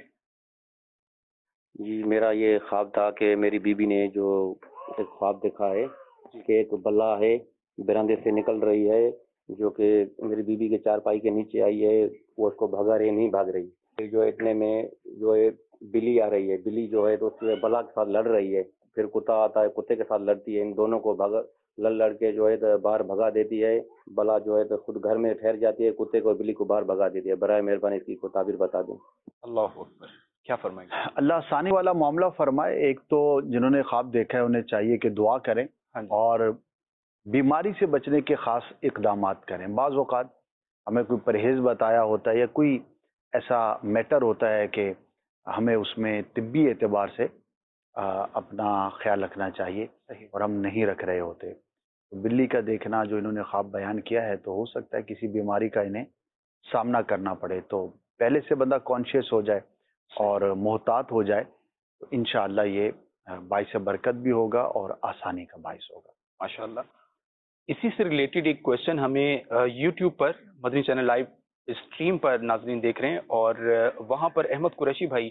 جی میرا یہ خواب تھا کہ میری بیوی نے جو ایک خواب دیکھا ہے کہ ایک بلا ہے برندے سے نکل رہی ہے، جو کہ میری بیوی کے چارپائی کے نیچے آئی ہے. وہ اس کو بھگا رہی نہیں بھاگ رہی. پھر جو اتنے میں جو ہے بلی آ رہی ہے. بلی جو ہے تو اس سے بلا کے ساتھ لڑ رہی ہے. پھر کتا آتا ہے، کتے کے ساتھ لڑتی ہے. ان دونوں کو لڑ کے جو ہے تو باہر بھگا دیتی ہے. بلا جو ہے تو خود گھر میں ٹھہر جاتی ہے، کتے کو بلی کو باہر بھگا دیتی ہے. برائے مہربانی اس کی کو تعبیر بتا دیں. اللہ اکبر. کیا فرمائیں گے؟ اللہ آسانی والا معاملہ فرمائے. ایک تو جنہوں نے خواب دیکھا ہے انہیں چاہیے کہ دعا کریں اور بیماری سے بچنے کے خاص اقدامات کریں. بعض اوقات ہمیں کوئی پرہیز بتایا ہوتا ہے یا کوئی ایسا میٹر ہوتا ہے کہ ہمیں اس میں طبی اعتبار سے اپنا خیال رکھنا چاہیے اور ہم نہیں رکھ رہے ہوتے. بلی کا دیکھنا جو انہوں نے خواب بیان کیا ہے تو ہو سکتا ہے کسی بیماری کا انہیں سامنا کرنا پڑے. تو پہلے سے بندہ کانشیس ہو جائے اور محتاط ہو جائے تو انشاءاللہ یہ باعث برکت بھی ہوگا اور آسانی کا باعث ہوگا. ماشاءاللہ. اسی سے ریلیٹڈ ایک کویشچن ہمیں یوٹیوب پر مدنی چینل لائیو اسٹریم پر ناظرین دیکھ رہے ہیں، اور وہاں پر احمد قریشی بھائی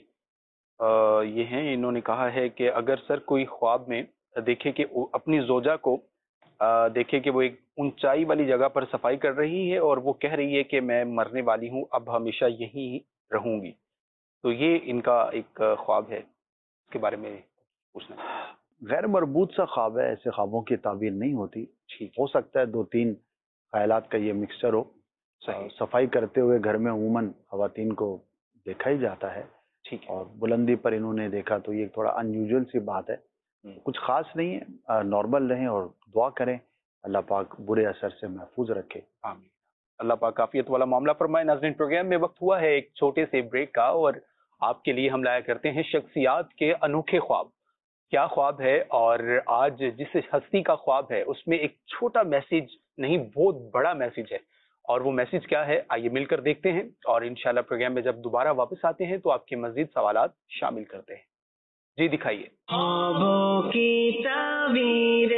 یہ ہیں. انہوں نے کہا ہے کہ اگر سر کوئی خواب میں دیکھے کہ اپنی زوجہ کو دیکھے کہ وہ ایک اونچائی والی جگہ پر صفائی کر رہی ہے اور وہ کہہ رہی ہے کہ میں مرنے والی ہوں، اب ہمیشہ یہیں رہوں گی، تو یہ ان کا ایک خواب ہے، اس کے بارے میں پوچھنا ہے. غیر مربوط سا خواب ہے، ایسے خوابوں کی تعبیر نہیں ہوتی. ہو سکتا ہے دو تین خیالات کا یہ مکسچر ہو. صفائی کرتے ہوئے گھر میں عموماً خواتین کو دیکھا ہی جاتا ہے، اور بلندی پر انہوں نے دیکھا تو یہ تھوڑا انیوژل سی بات ہے. کچھ خاص نہیں ہے، نارمل رہیں اور دعا کریں اللہ پاک برے اثر سے محفوظ رکھے. آمین. اللہ پاک عافیت والا معاملہ فرمائے. ناظرین پروگرام میں وقت ہوا ہے ایک چھوٹے سے بریک کا، اور آپ کے لیے ہم لایا کرتے ہیں شخصیات کے انوکھے خواب. کیا خواب ہے، اور آج جس ہستی کا خواب ہے اس میں ایک چھوٹا میسج نہیں، بہت بڑا میسج ہے، اور وہ میسج کیا ہے آئیے مل کر دیکھتے ہیں، اور انشاءاللہ پروگرام میں جب دوبارہ واپس آتے ہیں تو آپ کے مزید سوالات شامل کرتے ہیں. جی دکھائیے. خوابوں کی تعبیریں.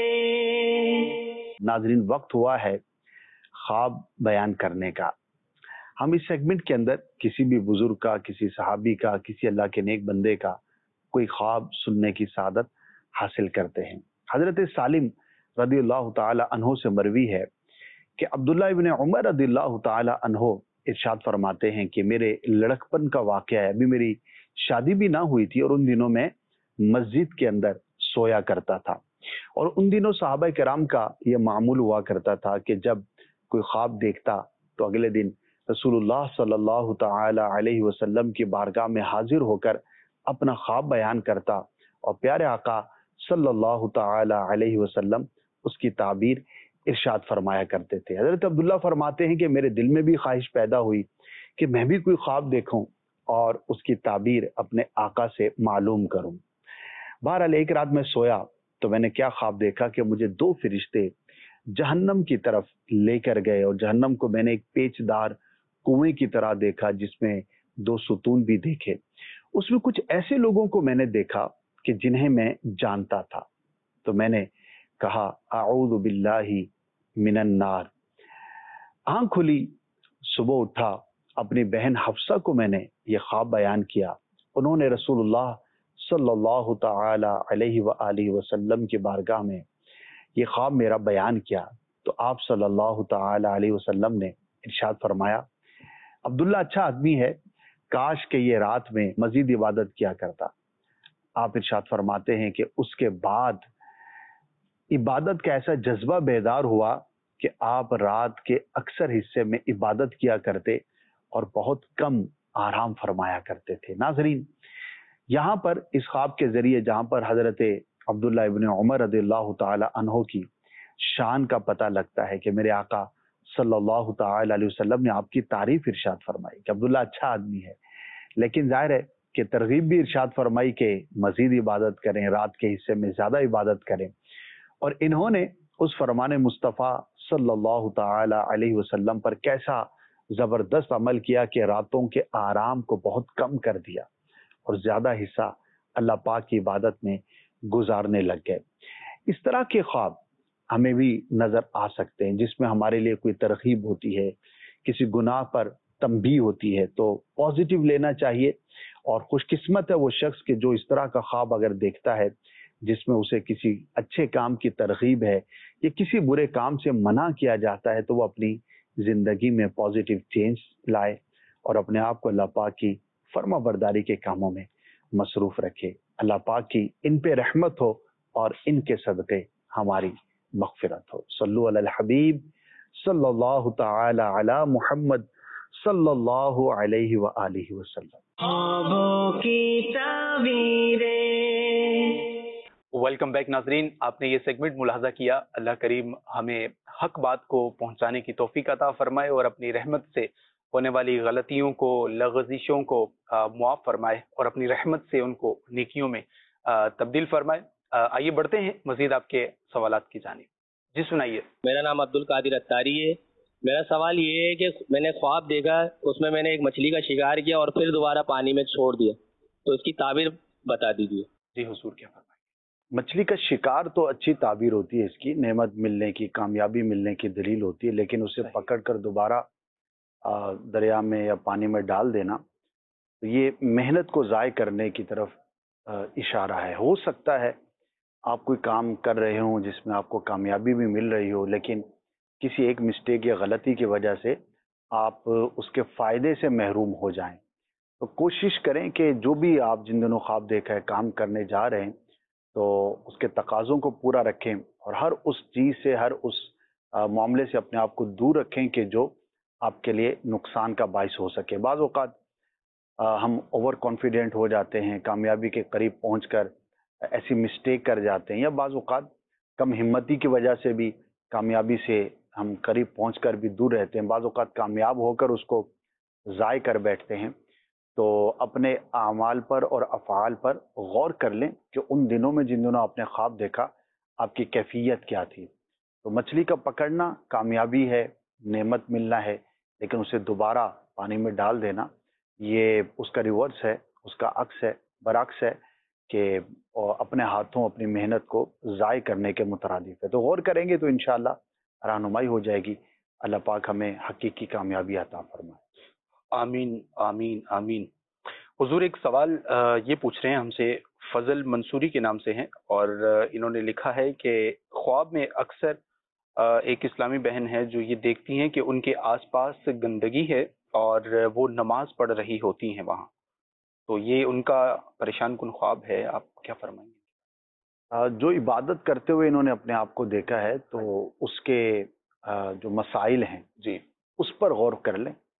ناظرین وقت ہوا ہے خواب بیان کرنے کا. ہم اس سیگمنٹ کے اندر کسی بھی بزرگ کا، کسی صحابی کا، کسی اللہ کے نیک بندے کا کوئی خواب سننے کی سعادت حاصل کرتے ہیں. حضرت سالم رضی اللہ تعالی عنہ سے مروی ہے کہ عبداللہ ابن عمر رضی اللہ تعالی عنہ ارشاد فرماتے ہیں کہ میرے لڑکپن کا واقعہ ہے. ابھی میری شادی بھی نہ ہوئی تھی اور ان دنوں میں مسجد کے اندر سویا کرتا تھا، اور ان دنوں صحابہ کرام کا یہ معمول ہوا کرتا تھا کہ جب کوئی خواب دیکھتا تو اگلے دن رسول اللہ صلی اللہ تعالی علیہ وسلم کی بارگاہ میں حاضر ہو کر اپنا خواب بیان کرتا اور پیارے آقا صلی اللہ تعالی علیہ وسلم اس کی تعبیر ارشاد فرمایا کرتے تھے۔ حضرت عبداللہ فرماتے ہیں کہ میرے دل میں بھی خواہش پیدا ہوئی کہ میں بھی کوئی خواب دیکھوں اور اس کی تعبیر اپنے آقا سے معلوم کروں۔ بہرحال ایک رات میں سویا تو میں نے کیا خواب دیکھا کہ مجھے دو فرشتے جہنم کی طرف لے کر گئے اور جہنم کو میں نے ایک پیچ دار کنویں کی طرح دیکھا جس میں دو ستون بھی دیکھے۔ اس میں کچھ ایسے لوگوں کو میں نے دیکھا کہ جنہیں میں جانتا تھا، تو میں نے کہا اعوذ باللہ من النار۔ آنکھ کھلی، صبح اٹھا، اپنی بہن حفصہ کو میں نے یہ خواب بیان کیا۔ انہوں نے رسول اللہ صلی اللہ تعالی علیہ وآلہ وسلم کی بارگاہ میں یہ خواب میرا بیان کیا تو آپ صلی اللہ تعالی علیہ وسلم نے ارشاد فرمایا عبداللہ اچھا آدمی ہے، کاش کہ یہ رات میں مزید عبادت کیا کرتا۔ آپ ارشاد فرماتے ہیں کہ اس کے بعد عبادت کا ایسا جذبہ بیدار ہوا کہ آپ رات کے اکثر حصے میں عبادت کیا کرتے اور بہت کم آرام فرمایا کرتے تھے۔ ناظرین، یہاں پر اس خواب کے ذریعے جہاں پر حضرت عبداللہ ابن عمر رضی اللہ تعالی عنہ کی شان کا پتہ لگتا ہے کہ میرے آقا صلی اللہ تعالی علیہ وسلم نے آپ کی تعریف ارشاد فرمائی کہ عبداللہ اچھا آدمی ہے، لیکن ظاہر ہے کہ ترغیب بھی ارشاد فرمائی کہ مزید عبادت کریں، رات کے حصے میں زیادہ عبادت کریں۔ اور انہوں نے اس فرمان مصطفیٰ صلی اللہ تعالی علیہ وسلم پر کیسا زبردست عمل کیا کہ راتوں کے آرام کو بہت کم کر دیا اور زیادہ حصہ اللہ پاک کی عبادت میں گزارنے لگ گئے۔ اس طرح کے خواب ہمیں بھی نظر آ سکتے ہیں جس میں ہمارے لیے کوئی ترغیب ہوتی ہے، کسی گناہ پر تنبیہ ہوتی ہے، تو پازیٹیو لینا چاہیے۔ اور خوش قسمت ہے وہ شخص کہ جو اس طرح کا خواب اگر دیکھتا ہے جس میں اسے کسی اچھے کام کی ترغیب ہے یا کسی برے کام سے منع کیا جاتا ہے تو وہ اپنی زندگی میں پازیٹیو چینج لائے اور اپنے آپ کو اللہ پاک کی فرما برداری کے کاموں میں مصروف رکھے۔ اللہ پاک کی ان پہ رحمت ہو اور ان کے صدقے ہماری مغفرت ہو۔ صلو علی الحبیب صلی اللہ تعالی علی محمد صلی اللہ علیہ وآلہ وسلم۔ خوابوں کی تعبیریں۔ ویلکم بیک ناظرین، آپ نے یہ سیگمنٹ ملاحظہ کیا۔ اللہ کریم ہمیں حق بات کو پہنچانے کی توفیق عطا فرمائے اور اپنی رحمت سے ہونے والی غلطیوں کو، لغزشوں کو معاف فرمائے اور اپنی رحمت سے ان کو نیکیوں میں تبدیل فرمائے۔ آئیے بڑھتے ہیں مزید آپ کے سوالات کی جانب۔ جی سنائیے۔ میرا نام عبد القادر اتاری ہے۔ میرا سوال یہ ہے کہ میں نے خواب دیکھا، اس میں نے ایک مچھلی کا شکار کیا اور پھر دوبارہ پانی میں چھوڑ دیا، تو اس کی تعبیر بتا دیجیے۔ جی حضور کیا فرمائیں؟ مچھلی کا شکار تو اچھی تعبیر ہوتی ہے، اس کی نعمت ملنے کی، کامیابی ملنے کی دلیل ہوتی ہے، لیکن اسے پکڑ کر دوبارہ دریا میں یا پانی میں ڈال دینا تو یہ محنت کو ضائع کرنے کی طرف اشارہ ہے۔ ہو سکتا ہے آپ کوئی کام کر رہے ہوں جس میں آپ کو کامیابی بھی مل رہی ہو، لیکن کسی ایک مسٹیک یا غلطی کی وجہ سے آپ اس کے فائدے سے محروم ہو جائیں۔ تو کوشش کریں کہ جو بھی آپ جن دنوں خواب دیکھا ہے، کام کرنے جا رہے ہیں، تو اس کے تقاضوں کو پورا رکھیں اور ہر اس چیز سے، ہر اس معاملے سے اپنے آپ کو دور رکھیں کہ جو آپ کے لیے نقصان کا باعث ہو سکے۔ بعض اوقات ہم اوور کانفیڈنٹ ہو جاتے ہیں، کامیابی کے قریب پہنچ کر ایسی مسٹیک کر جاتے ہیں، یا بعض اوقات کم ہمتی کی وجہ سے بھی کامیابی سے ہم قریب پہنچ کر بھی دور رہتے ہیں، بعض اوقات کامیاب ہو کر اس کو ضائع کر بیٹھتے ہیں۔ تو اپنے اعمال پر اور افعال پر غور کر لیں کہ ان دنوں میں جن دنوں آپ نے خواب دیکھا آپ کی کیفیت کیا تھی۔ تو مچھلی کا پکڑنا کامیابی ہے، نعمت ملنا ہے، لیکن اسے دوبارہ پانی میں ڈال دینا یہ اس کا ریورس ہے، اس کا عکس ہے، برعکس ہے کہ اپنے ہاتھوں اپنی محنت کو ضائع کرنے کے مترادف ہے۔ تو غور کریں گے تو انشاءاللہ رہنمائی ہو جائے گی۔ اللہ پاک ہمیں حقیقی کامیابی عطا فرمائے۔ آمین آمین آمین۔ حضور ایک سوال یہ پوچھ رہے ہیں ہم سے، فضل منصوری کے نام سے ہیں، اور انہوں نے لکھا ہے کہ خواب میں اکثر ایک اسلامی بہن ہے جو یہ دیکھتی ہیں کہ ان کے آس پاس گندگی ہے اور وہ نماز پڑھ رہی ہوتی ہیں وہاں، تو یہ ان کا پریشان کن خواب ہے، آپ کیا فرمائیں گے؟ جو عبادت کرتے ہوئے انہوں نے اپنے آپ کو دیکھا ہے تو اس کے جو مسائل ہیں جی اس پر غور کر لیں،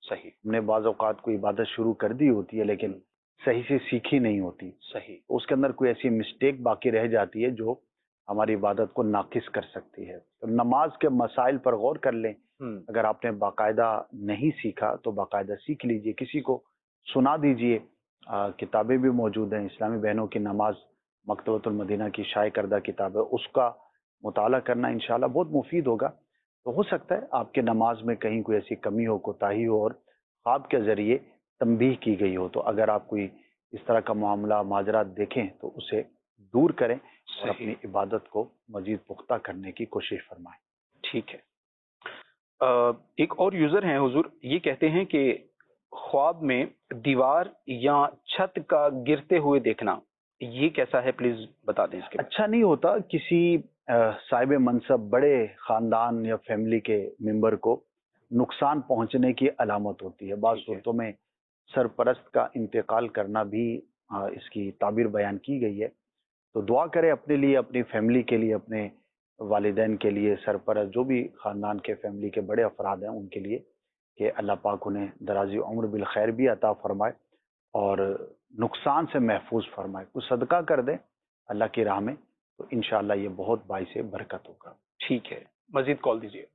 صحیح. ہم نے بعض اوقات کوئی عبادت شروع کر دی ہوتی ہے لیکن صحیح سے سیکھی نہیں ہوتی. صحیح. اس کے اندر کوئی ایسی مسٹیک باقی رہ جاتی ہے جو ہماری عبادت کو ناقص کر سکتی ہے. تو نماز کے مسائل پر غور کر لیں. اگر آپ نے باقاعدہ نہیں سیکھا تو باقاعدہ سیکھ لیجئے، کسی کو سنا دیجئے. کتابیں بھی موجود ہیں، اسلامی بہنوں کی نماز مکتبۃ المدینہ کی شائع کردہ کتاب ہے، اس کا مطالعہ کرنا انشاءاللہ بہت مفید ہوگا. تو ہو سکتا ہے آپ کے نماز میں کہیں کوئی ایسی کمی ہو، کوتاہی ہو، اور خواب کے ذریعے تنبیہ کی گئی ہو. تو اگر آپ کوئی اس طرح کا معاملہ ماجرات دیکھیں تو اسے دور کریں اور اپنی عبادت کو مزید پختہ کرنے کی کوشش فرمائیں. ٹھیک ہے. ایک اور یوزر ہیں حضور، یہ کہتے ہیں کہ خواب میں دیوار یا چھت کا گرتے ہوئے دیکھنا یہ کیسا ہے، پلیز بتا دیں اس کے. اچھا نہیں ہوتا. کسی صاحب منصب، بڑے خاندان یا فیملی کے ممبر کو نقصان پہنچنے کی علامت ہوتی ہے. بعض صورتوں میں سرپرست کا انتقال کرنا بھی اس کی تعبیر بیان کی گئی ہے. تو دعا کریں اپنے لیے، اپنی فیملی کے لیے، اپنے والدین کے لیے، سرپرست جو بھی خاندان کے فیملی کے بڑے افراد ہیں ان کے لیے، کہ اللہ پاک انہیں درازی عمر بالخیر بھی عطا فرمائے اور نقصان سے محفوظ فرمائے. کچھ صدقہ کر دیں اللہ کی راہ میں تو انشاءاللہ یہ بہت باعث برکت ہوگا. ٹھیک ہے، مزید کال دیجیے.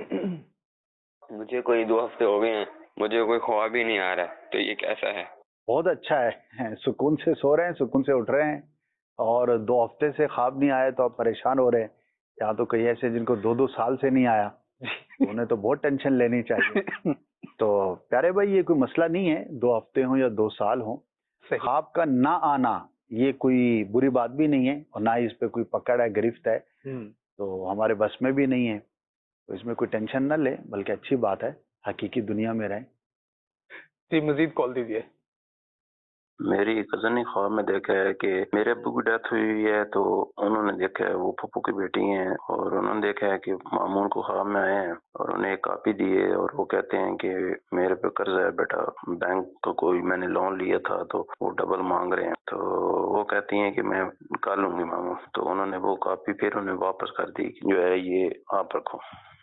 مجھے کوئی 2 ہفتے ہو گئے ہیں، مجھے کوئی خواب ہی نہیں آ رہا ہے، تو یہ کیسا ہے؟ بہت اچھا ہے، سکون سے سو رہے ہیں، سکون سے اٹھ رہے ہیں، اور 2 ہفتے سے خواب نہیں آئے تو آپ پریشان ہو رہے ہیں. یا تو کئی ایسے جن کو 2 سال سے نہیں آیا، انہیں تو بہت ٹینشن لینی چاہیے. تو پیارے بھائی یہ کوئی مسئلہ نہیں ہے، 2 ہفتے ہوں یا 2 سال ہوں. خواب کا نہ آنا یہ کوئی بری بات بھی نہیں ہے، اور نہ ہی اس پہ کوئی پکڑ ہے، گرفت ہے، تو ہمارے بس میں بھی نہیں ہے. تو اس میں کوئی ٹینشن نہ لے، بلکہ اچھی بات ہے، حقیقی دنیا میں رہیں. جی مزید کال دیجیے. میری کزن نے خواب میں دیکھا ہے کہ میرے ابو کی ڈیتھ ہوئی ہے، تو انہوں نے دیکھا ہے، وہ پھپھو کی بیٹی ہیں، اور انہوں نے دیکھا ہے کہ مامون کو خواب میں آئے ہیں اور انہیں ایک کاپی دی ہے، اور وہ کہتے ہیں کہ میرے پہ قرض ہے بیٹا، بینک کا کوئی میں نے لون لیا تھا تو وہ ڈبل مانگ رہے ہیں. تو وہ کہتی ہیں کہ میں نکال لوں گی ماموں. تو انہوں نے وہ کاپی پھر انہیں واپس کر دی کہ جو ہے یہ آپ رکھو.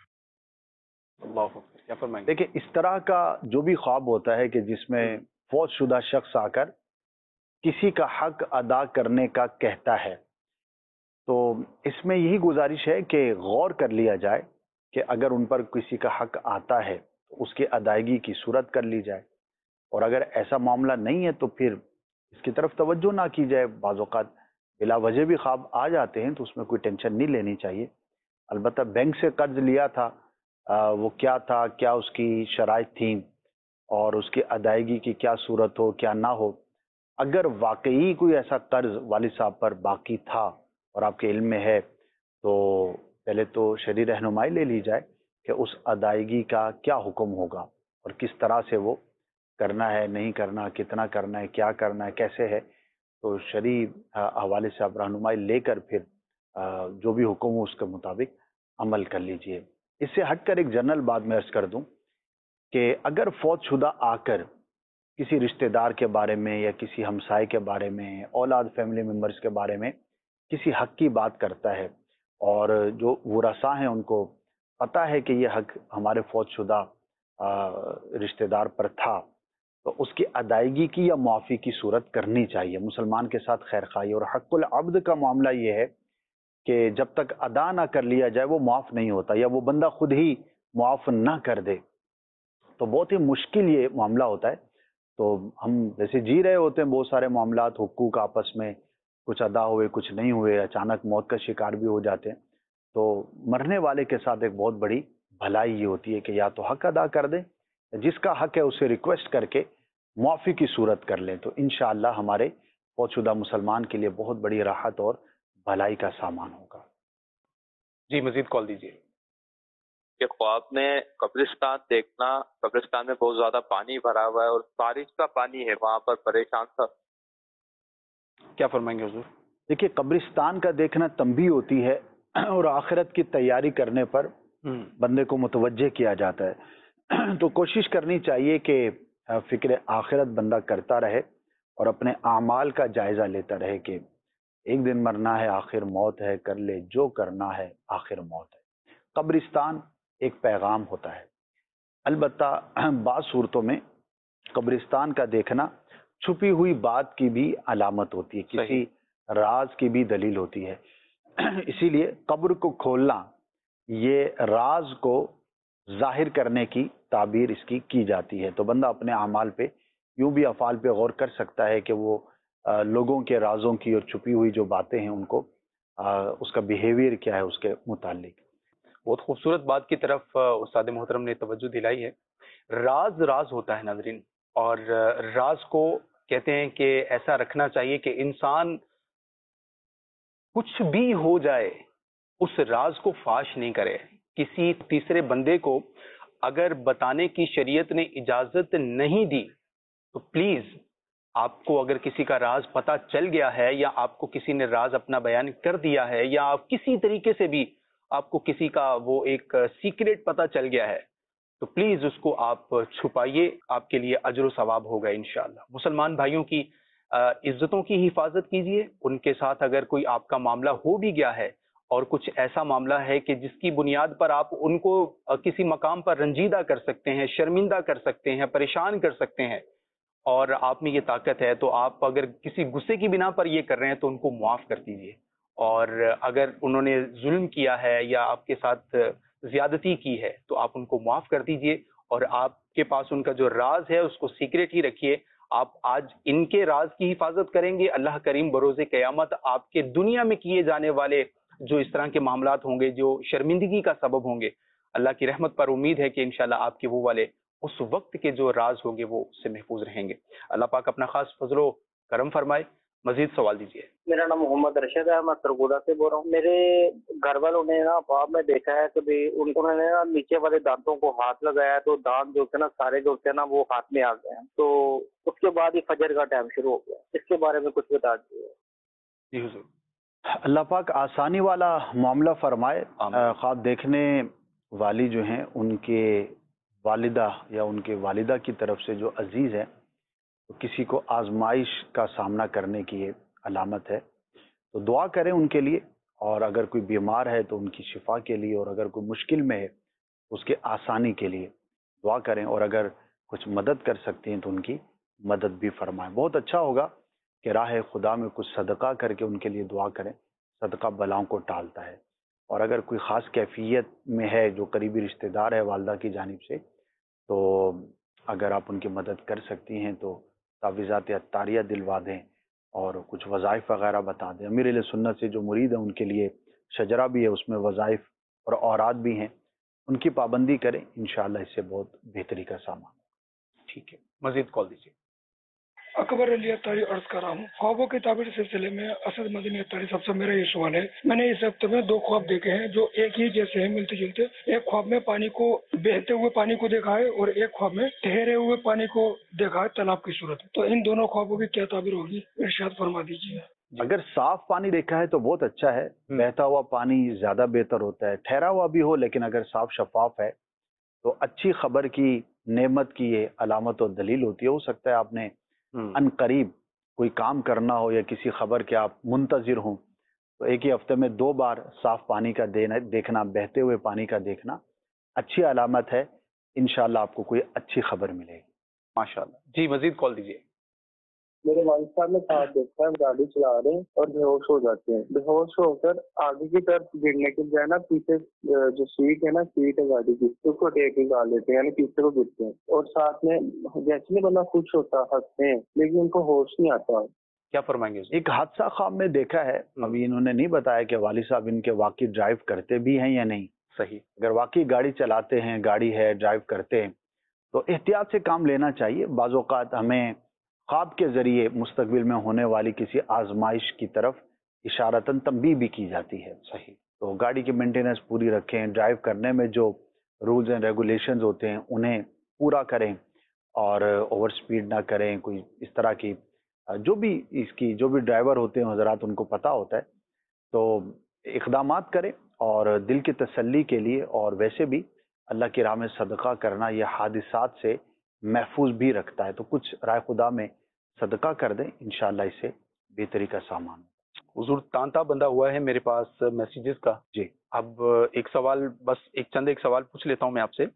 دیکھیں اس طرح کا جو بھی خواب ہوتا ہے کہ جس میں فوت شدہ شخص آ کر کسی کا حق ادا کرنے کا کہتا ہے، تو اس میں یہی گزارش ہے کہ غور کر لیا جائے کہ اگر ان پر کسی کا حق آتا ہے تو اس کی ادائیگی کی صورت کر لی جائے، اور اگر ایسا معاملہ نہیں ہے تو پھر اس کی طرف توجہ نہ کی جائے. بعض اوقات بلا وجہ بھی خواب آ جاتے ہیں تو اس میں کوئی ٹینشن نہیں لینی چاہیے. البتہ بینک سے قرض لیا تھا، وہ کیا تھا، کیا اس کی شرائط تھیں، اور اس کی ادائیگی کی کیا صورت ہو کیا نہ ہو. اگر واقعی کوئی ایسا قرض والد صاحب پر باقی تھا اور آپ کے علم میں ہے تو پہلے تو شرعی رہنمائی لے لی جائے کہ اس ادائیگی کا کیا حکم ہوگا اور کس طرح سے وہ کرنا ہے، نہیں کرنا، کتنا کرنا ہے، کیا کرنا ہے، کیسے ہے. تو شرعی حوالے سے آپ رہنمائی لے کر پھر جو بھی حکم ہو اس کے مطابق عمل کر لیجئے. اس سے ہٹ کر ایک جنرل بات میں عرض کر دوں کہ اگر فوت شدہ آ کر کسی رشتہ دار کے بارے میں یا کسی ہمسائے کے بارے میں، اولاد فیملی ممبرز کے بارے میں کسی حق کی بات کرتا ہے، اور جو ورثاء ہیں ان کو پتہ ہے کہ یہ حق ہمارے فوت شدہ رشتہ دار پر تھا، تو اس کی ادائیگی کی یا معافی کی صورت کرنی چاہیے. مسلمان کے ساتھ خیر خواہی. اور حق العبد کا معاملہ یہ ہے کہ جب تک ادا نہ کر لیا جائے وہ معاف نہیں ہوتا، یا وہ بندہ خود ہی معاف نہ کر دے تو بہت ہی مشکل یہ معاملہ ہوتا ہے. تو ہم جیسے جی رہے ہوتے ہیں بہت سارے معاملات، حقوق آپس میں کچھ ادا ہوئے کچھ نہیں ہوئے، اچانک موت کا شکار بھی ہو جاتے ہیں. تو مرنے والے کے ساتھ ایک بہت بڑی بھلائی یہ ہوتی ہے کہ یا تو حق ادا کر دیں، جس کا حق ہے اسے ریکویسٹ کر کے معافی کی صورت کر لیں، تو انشاءاللہ ہمارے فوت شدہ مسلمان کے لیے بہت بڑی راحت اور بھلائی کا سامان ہوگا. جی مزید کال دیجیے. کہ خواب میں قبرستان دیکھنا، قبرستان میں بہت زیادہ پانی بھرا ہوا ہے اور بارش کا پانی ہے وہاں پر، پریشان تھا. کیا فرمائیں گے حضور؟ دیکھیے قبرستان کا دیکھنا تنبیہ ہوتی ہے اور آخرت کی تیاری کرنے پر بندے کو متوجہ کیا جاتا ہے. تو کوشش کرنی چاہیے کہ فکر آخرت بندہ کرتا رہے اور اپنے اعمال کا جائزہ لیتا رہے کہ ایک دن مرنا ہے، آخر موت ہے، کر لے جو کرنا ہے، آخر موت ہے. قبرستان ایک پیغام ہوتا ہے. البتہ بعض صورتوں میں قبرستان کا دیکھنا چھپی ہوئی بات کی بھی علامت ہوتی ہے، کسی راز کی بھی دلیل ہوتی ہے. اسی لیے قبر کو کھولنا یہ راز کو ظاہر کرنے کی تعبیر اس کی جاتی ہے. تو بندہ اپنے اعمال پہ یوں بھی افعال پہ غور کر سکتا ہے کہ وہ لوگوں کے رازوں کی اور چھپی ہوئی جو باتیں ہیں ان کو اس کا بیہیویئر کیا ہے اس کے متعلق. بہت خوبصورت بات کی طرف استاد محترم نے توجہ دلائی ہے. راز راز ہوتا ہے ناظرین، اور راز کو کہتے ہیں کہ ایسا رکھنا چاہیے کہ انسان کچھ بھی ہو جائے اس راز کو فاش نہیں کرے. کسی تیسرے بندے کو اگر بتانے کی شریعت نے اجازت نہیں دی تو پلیز آپ کو اگر کسی کا راز پتہ چل گیا ہے یا آپ کو کسی نے راز اپنا بیان کر دیا ہے یا آپ کسی طریقے سے بھی آپ کو کسی کا وہ ایک سیکریٹ پتہ چل گیا ہے تو پلیز اس کو آپ چھپائیے، آپ کے لیے اجر و ثواب ہوگا انشاءاللہ. مسلمان بھائیوں کی عزتوں کی حفاظت کیجیے. ان کے ساتھ اگر کوئی آپ کا معاملہ ہو بھی گیا ہے اور کچھ ایسا معاملہ ہے کہ جس کی بنیاد پر آپ ان کو کسی مقام پر رنجیدہ کر سکتے ہیں، شرمندہ کر سکتے ہیں، پریشان کر سکتے ہیں، اور آپ میں یہ طاقت ہے تو آپ اگر کسی غصے کی بنا پر یہ کر رہے ہیں تو ان کو معاف کر دیجیے. اور اگر انہوں نے ظلم کیا ہے یا آپ کے ساتھ زیادتی کی ہے تو آپ ان کو معاف کر دیجیے، اور آپ کے پاس ان کا جو راز ہے اس کو سیکریٹ ہی رکھیے. آپ آج ان کے راز کی حفاظت کریں گے، اللہ کریم بروز قیامت آپ کے دنیا میں کیے جانے والے جو اس طرح کے معاملات ہوں گے جو شرمندگی کا سبب ہوں گے، اللہ کی رحمت پر امید ہے کہ انشاءاللہ آپ کے وہ والے اس وقت کے جو راز ہوں گے وہ اس سے محفوظ رہیں گے. اللہ پاک اپنا خاص فضل و کرم فرمائے. مزید سوال دیجیے. میرا نام محمد رشید ہے، میں سرگودا سے بول رہا ہوں. میرے گھر والوں نے نا خواب میں دیکھا ہے کہ انہوں نے نا نیچے والے دانتوں کو ہاتھ لگایا ہے تو دانت جو تھے نا سارے جو تھے نا وہ ہاتھ میں آ گئے ہیں. تو اس کے بعد ہی فجر کا ٹائم شروع ہو گیا. اس کے بارے میں کچھ بتا دیجیے. جی حضور. اللہ پاک آسانی والا معاملہ فرمائے. خواب دیکھنے والی جو ہیں ان کے والدہ یا ان کے والدہ کی طرف سے جو عزیز ہے تو کسی کو آزمائش کا سامنا کرنے کی یہ علامت ہے. تو دعا کریں ان کے لیے، اور اگر کوئی بیمار ہے تو ان کی شفا کے لیے، اور اگر کوئی مشکل میں ہے اس کے آسانی کے لیے دعا کریں، اور اگر کچھ مدد کر سکتے ہیں تو ان کی مدد بھی فرمائیں. بہت اچھا ہوگا کہ راہ خدا میں کچھ صدقہ کر کے ان کے لیے دعا کریں. صدقہ بلاؤں کو ٹالتا ہے. اور اگر کوئی خاص کیفیت میں ہے جو قریبی رشتہ دار ہے والدہ کی جانب سے تو اگر آپ ان کی مدد کر سکتی ہیں تو تعویذات عطاریہ دلوا دیں اور کچھ وظائف وغیرہ بتا دیں. امیر اہل سنت سے جو مرید ہیں ان کے لیے شجرہ بھی ہے، اس میں وظائف اور اوراد بھی ہیں، ان کی پابندی کریں. انشاءاللہ اس سے بہت بہتری کا سامان. ٹھیک ہے، مزید کال دیجیے. اکبر علی اتاری عرض کر رہا ہوں. خوابوں کی تعبیر سلسلے میں اسد مدنی اتاری صاحب سے میرا یہ سوال ہے. میں نے اس ہفتے میں 2 خواب دیکھے ہیں جو ایک ہی جیسے ہیں، ملتے جلتے. ایک خواب میں پانی کو بہتے ہوئے پانی کو دیکھا ہے اور ایک خواب میں ٹھہرے ہوئے پانی کو دیکھا ہے تالاب کی صورت. تو ان دونوں خوابوں کی کیا تعبیر ہوگی، ارشاد فرما دیجیے. اگر صاف پانی دیکھا ہے تو بہت اچھا ہے. بہتا ہوا پانی زیادہ بہتر ہوتا ہے. ٹھہرا ہوا بھی ہو لیکن اگر صاف شفاف ہے تو اچھی خبر کی، نعمت کی یہ علامت اور دلیل ہوتی ہے. ہو سکتا ہے آپ نے ان قریب کوئی کام کرنا ہو یا کسی خبر کے آپ منتظر ہوں تو ایک ہی ہفتے میں 2 بار صاف پانی کا دیکھنا، بہتے ہوئے پانی کا دیکھنا اچھی علامت ہے. انشاءاللہ آپ کو کوئی اچھی خبر ملے گی. ماشاءاللہ. جی مزید کال دیجیے. میرے والد صاحب نے خواب دیکھا ہے گاڑی چلا رہے ہیں اور بے ہوش ہو جاتے ہیں. بے ہوش ہو کر آگے کی طرف گرنے کے بجائے نا پیچھے جو سیٹ ہے نا، سیٹ ہے گاڑی کی، اس کو ٹیک ڈال دیتے ہیں، یعنی پیچھے کو گرتے ہیں. اور ساتھ میں جیسے نہیں بندہ خوش ہوتا، ہنستے ہیں، لیکن ان کو ہوش نہیں آتا. کیا فرمائیں گے؟ ایک حادثہ خواب میں دیکھا ہے. ابھی انہوں نے نہیں بتایا کہ والد صاحب ان کے واقعی ڈرائیو کرتے بھی ہیں یا نہیں. صحیح. اگر واقعی گاڑی چلاتے ہیں، گاڑی ہے، ڈرائیو کرتے ہیں تو احتیاط سے کام لینا چاہیے. بعض اوقات ہمیں خواب کے ذریعے مستقبل میں ہونے والی کسی آزمائش کی طرف اشارتاً تنبیہ بھی کی جاتی ہے. صحیح. تو گاڑی کی مینٹیننس پوری رکھیں. ڈرائیو کرنے میں جو رولز اینڈ ریگولیشنز ہوتے ہیں انہیں پورا کریں اور اوور سپیڈ نہ کریں. کوئی اس طرح کی جو بھی ڈرائیور ہوتے ہیں حضرات ان کو پتہ ہوتا ہے تو اقدامات کریں. اور دل کی تسلی کے لیے اور ویسے بھی اللہ کی راہ میں صدقہ کرنا یہ حادثات سے محفوظ بھی رکھتا ہے. تو کچھ رائے خدا میں صدقہ کر دیں، انشاءاللہ اس سے بہتری کا سامان. حضور تانتا بندہ ہوا ہے میرے پاس میسیجز کا. جی. اب ایک سوال، بس ایک سوال پوچھ لیتا ہوں میں آپ سے.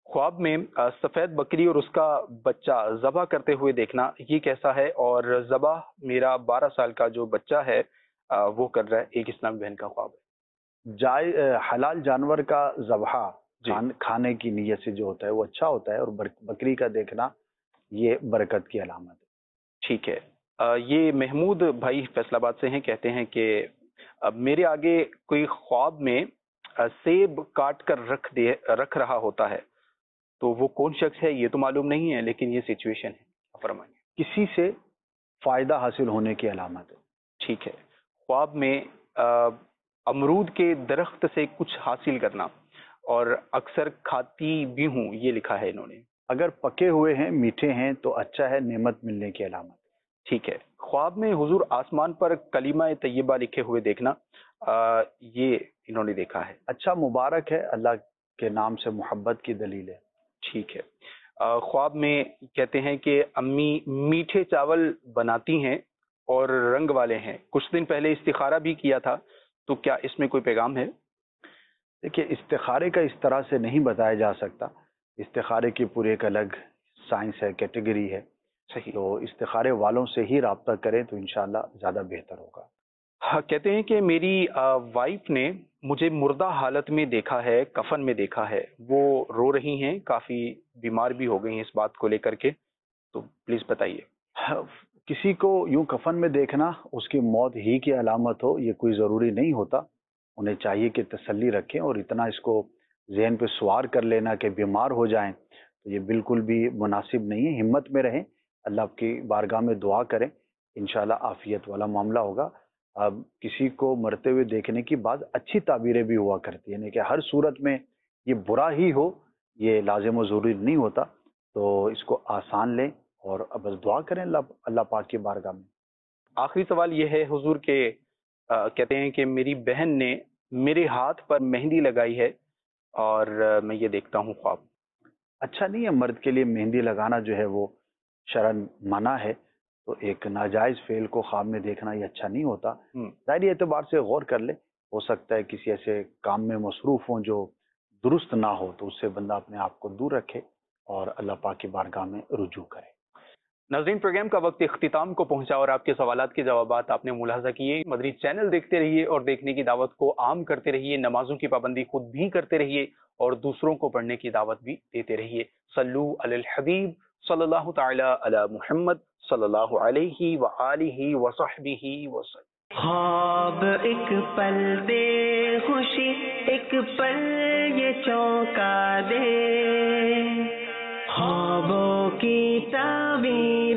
خواب میں سفید بکری اور اس کا بچہ ذبح کرتے ہوئے دیکھنا یہ کیسا ہے؟ اور ذبح میرا 12 سال کا جو بچہ ہے وہ کر رہا ہے، ایک اسلامی بہن کا خواب ہے۔ حلال جانور کا ذبح کھانے کی نیت سے جو ہوتا ہے وہ اچھا ہوتا ہے، اور بکری کا دیکھنا یہ برکت کی علامت ہے۔ ٹھیک ہے، یہ محمود بھائی فیصل آباد سے ہیں، کہتے ہیں کہ میرے آگے کوئی خواب میں سیب کاٹ کر رکھ رہا ہوتا ہے، تو وہ کون شخص ہے یہ تو معلوم نہیں ہے، لیکن یہ سچویشن ہے، فرمائیں۔ کسی سے فائدہ حاصل ہونے کی علامت ہے۔ ٹھیک ہے، خواب میں امرود کے درخت سے کچھ حاصل کرنا، اور اکثر کھاتی بھی ہوں، یہ لکھا ہے انہوں نے۔ اگر پکے ہوئے ہیں، میٹھے ہیں تو اچھا ہے، نعمت ملنے کی علامت۔ ٹھیک ہے، خواب میں حضور آسمان پر کلمہ طیبہ لکھے ہوئے دیکھنا، یہ انہوں نے دیکھا ہے۔ اچھا، مبارک ہے، اللہ کے نام سے محبت کی دلیل ہے۔ ٹھیک ہے، خواب میں کہتے ہیں کہ امی میٹھے چاول بناتی ہیں اور رنگ والے ہیں، کچھ دن پہلے استخارہ بھی کیا تھا، تو کیا اس میں کوئی پیغام ہے؟ دیکھیے، استخارے کا اس طرح سے نہیں بتایا جا سکتا، استخارے کی پوری ایک الگ سائنس ہے، کیٹیگری ہے۔ صحیح، تو استخارے والوں سے ہی رابطہ کریں تو انشاءاللہ زیادہ بہتر ہوگا۔ ہاں، کہتے ہیں کہ میری وائف نے مجھے مردہ حالت میں دیکھا ہے، کفن میں دیکھا ہے، وہ رو رہی ہیں، کافی بیمار بھی ہو گئی ہیں اس بات کو لے کر کے، تو پلیز بتائیے۔ کسی کو یوں کفن میں دیکھنا اس کی موت ہی کی علامت ہو یہ کوئی ضروری نہیں ہوتا، انہیں چاہیے کہ تسلی رکھیں، اور اتنا اس کو ذہن پہ سوار کر لینا کہ بیمار ہو جائیں تو یہ بالکل بھی مناسب نہیں ہے۔ ہمت میں رہیں، اللہ کی بارگاہ میں دعا کریں، انشاءاللہ عافیت والا معاملہ ہوگا۔ اب کسی کو مرتے ہوئے دیکھنے کی بعض اچھی تعبیریں بھی ہوا کرتی ہیں، یعنی کہ ہر صورت میں یہ برا ہی ہو یہ لازم و ضروری نہیں ہوتا، تو اس کو آسان لیں اور بس دعا کریں اللہ پاک کی بارگاہ میں۔ آخری سوال یہ ہے حضور کہ کہتے ہیں کہ میری بہن نے میرے ہاتھ پر مہندی لگائی ہے اور میں یہ دیکھتا ہوں خواب۔ اچھا نہیں ہے، مرد کے لیے مہندی لگانا جو ہے وہ شرعاً منع ہے، تو ایک ناجائز فعل کو خواب میں دیکھنا یہ اچھا نہیں ہوتا۔ ظاہری اعتبار سے غور کر لے، ہو سکتا ہے کسی ایسے کام میں مصروف ہوں جو درست نہ ہو، تو اس سے بندہ اپنے آپ کو دور رکھے اور اللہ پاک کی بارگاہ میں رجوع کرے۔ ناظرین، پروگرام کا وقت اختتام کو پہنچا اور آپ کے سوالات کے جوابات آپ نے ملاحظہ کیے۔ مدنی چینل دیکھتے رہیے اور دیکھنے کی دعوت کو عام کرتے رہیے، نمازوں کی پابندی خود بھی کرتے رہیے اور دوسروں کو پڑھنے کی دعوت بھی دیتے رہیے۔ صلو علی الحبیب صلی اللہ تعالی علی محمد صلی اللہ علیہ وآلہ وصحبہ وسلم۔ خواب ایک پل دے خوشی، ایک پل یہ چونکا دے، خوابوں کی تعبیر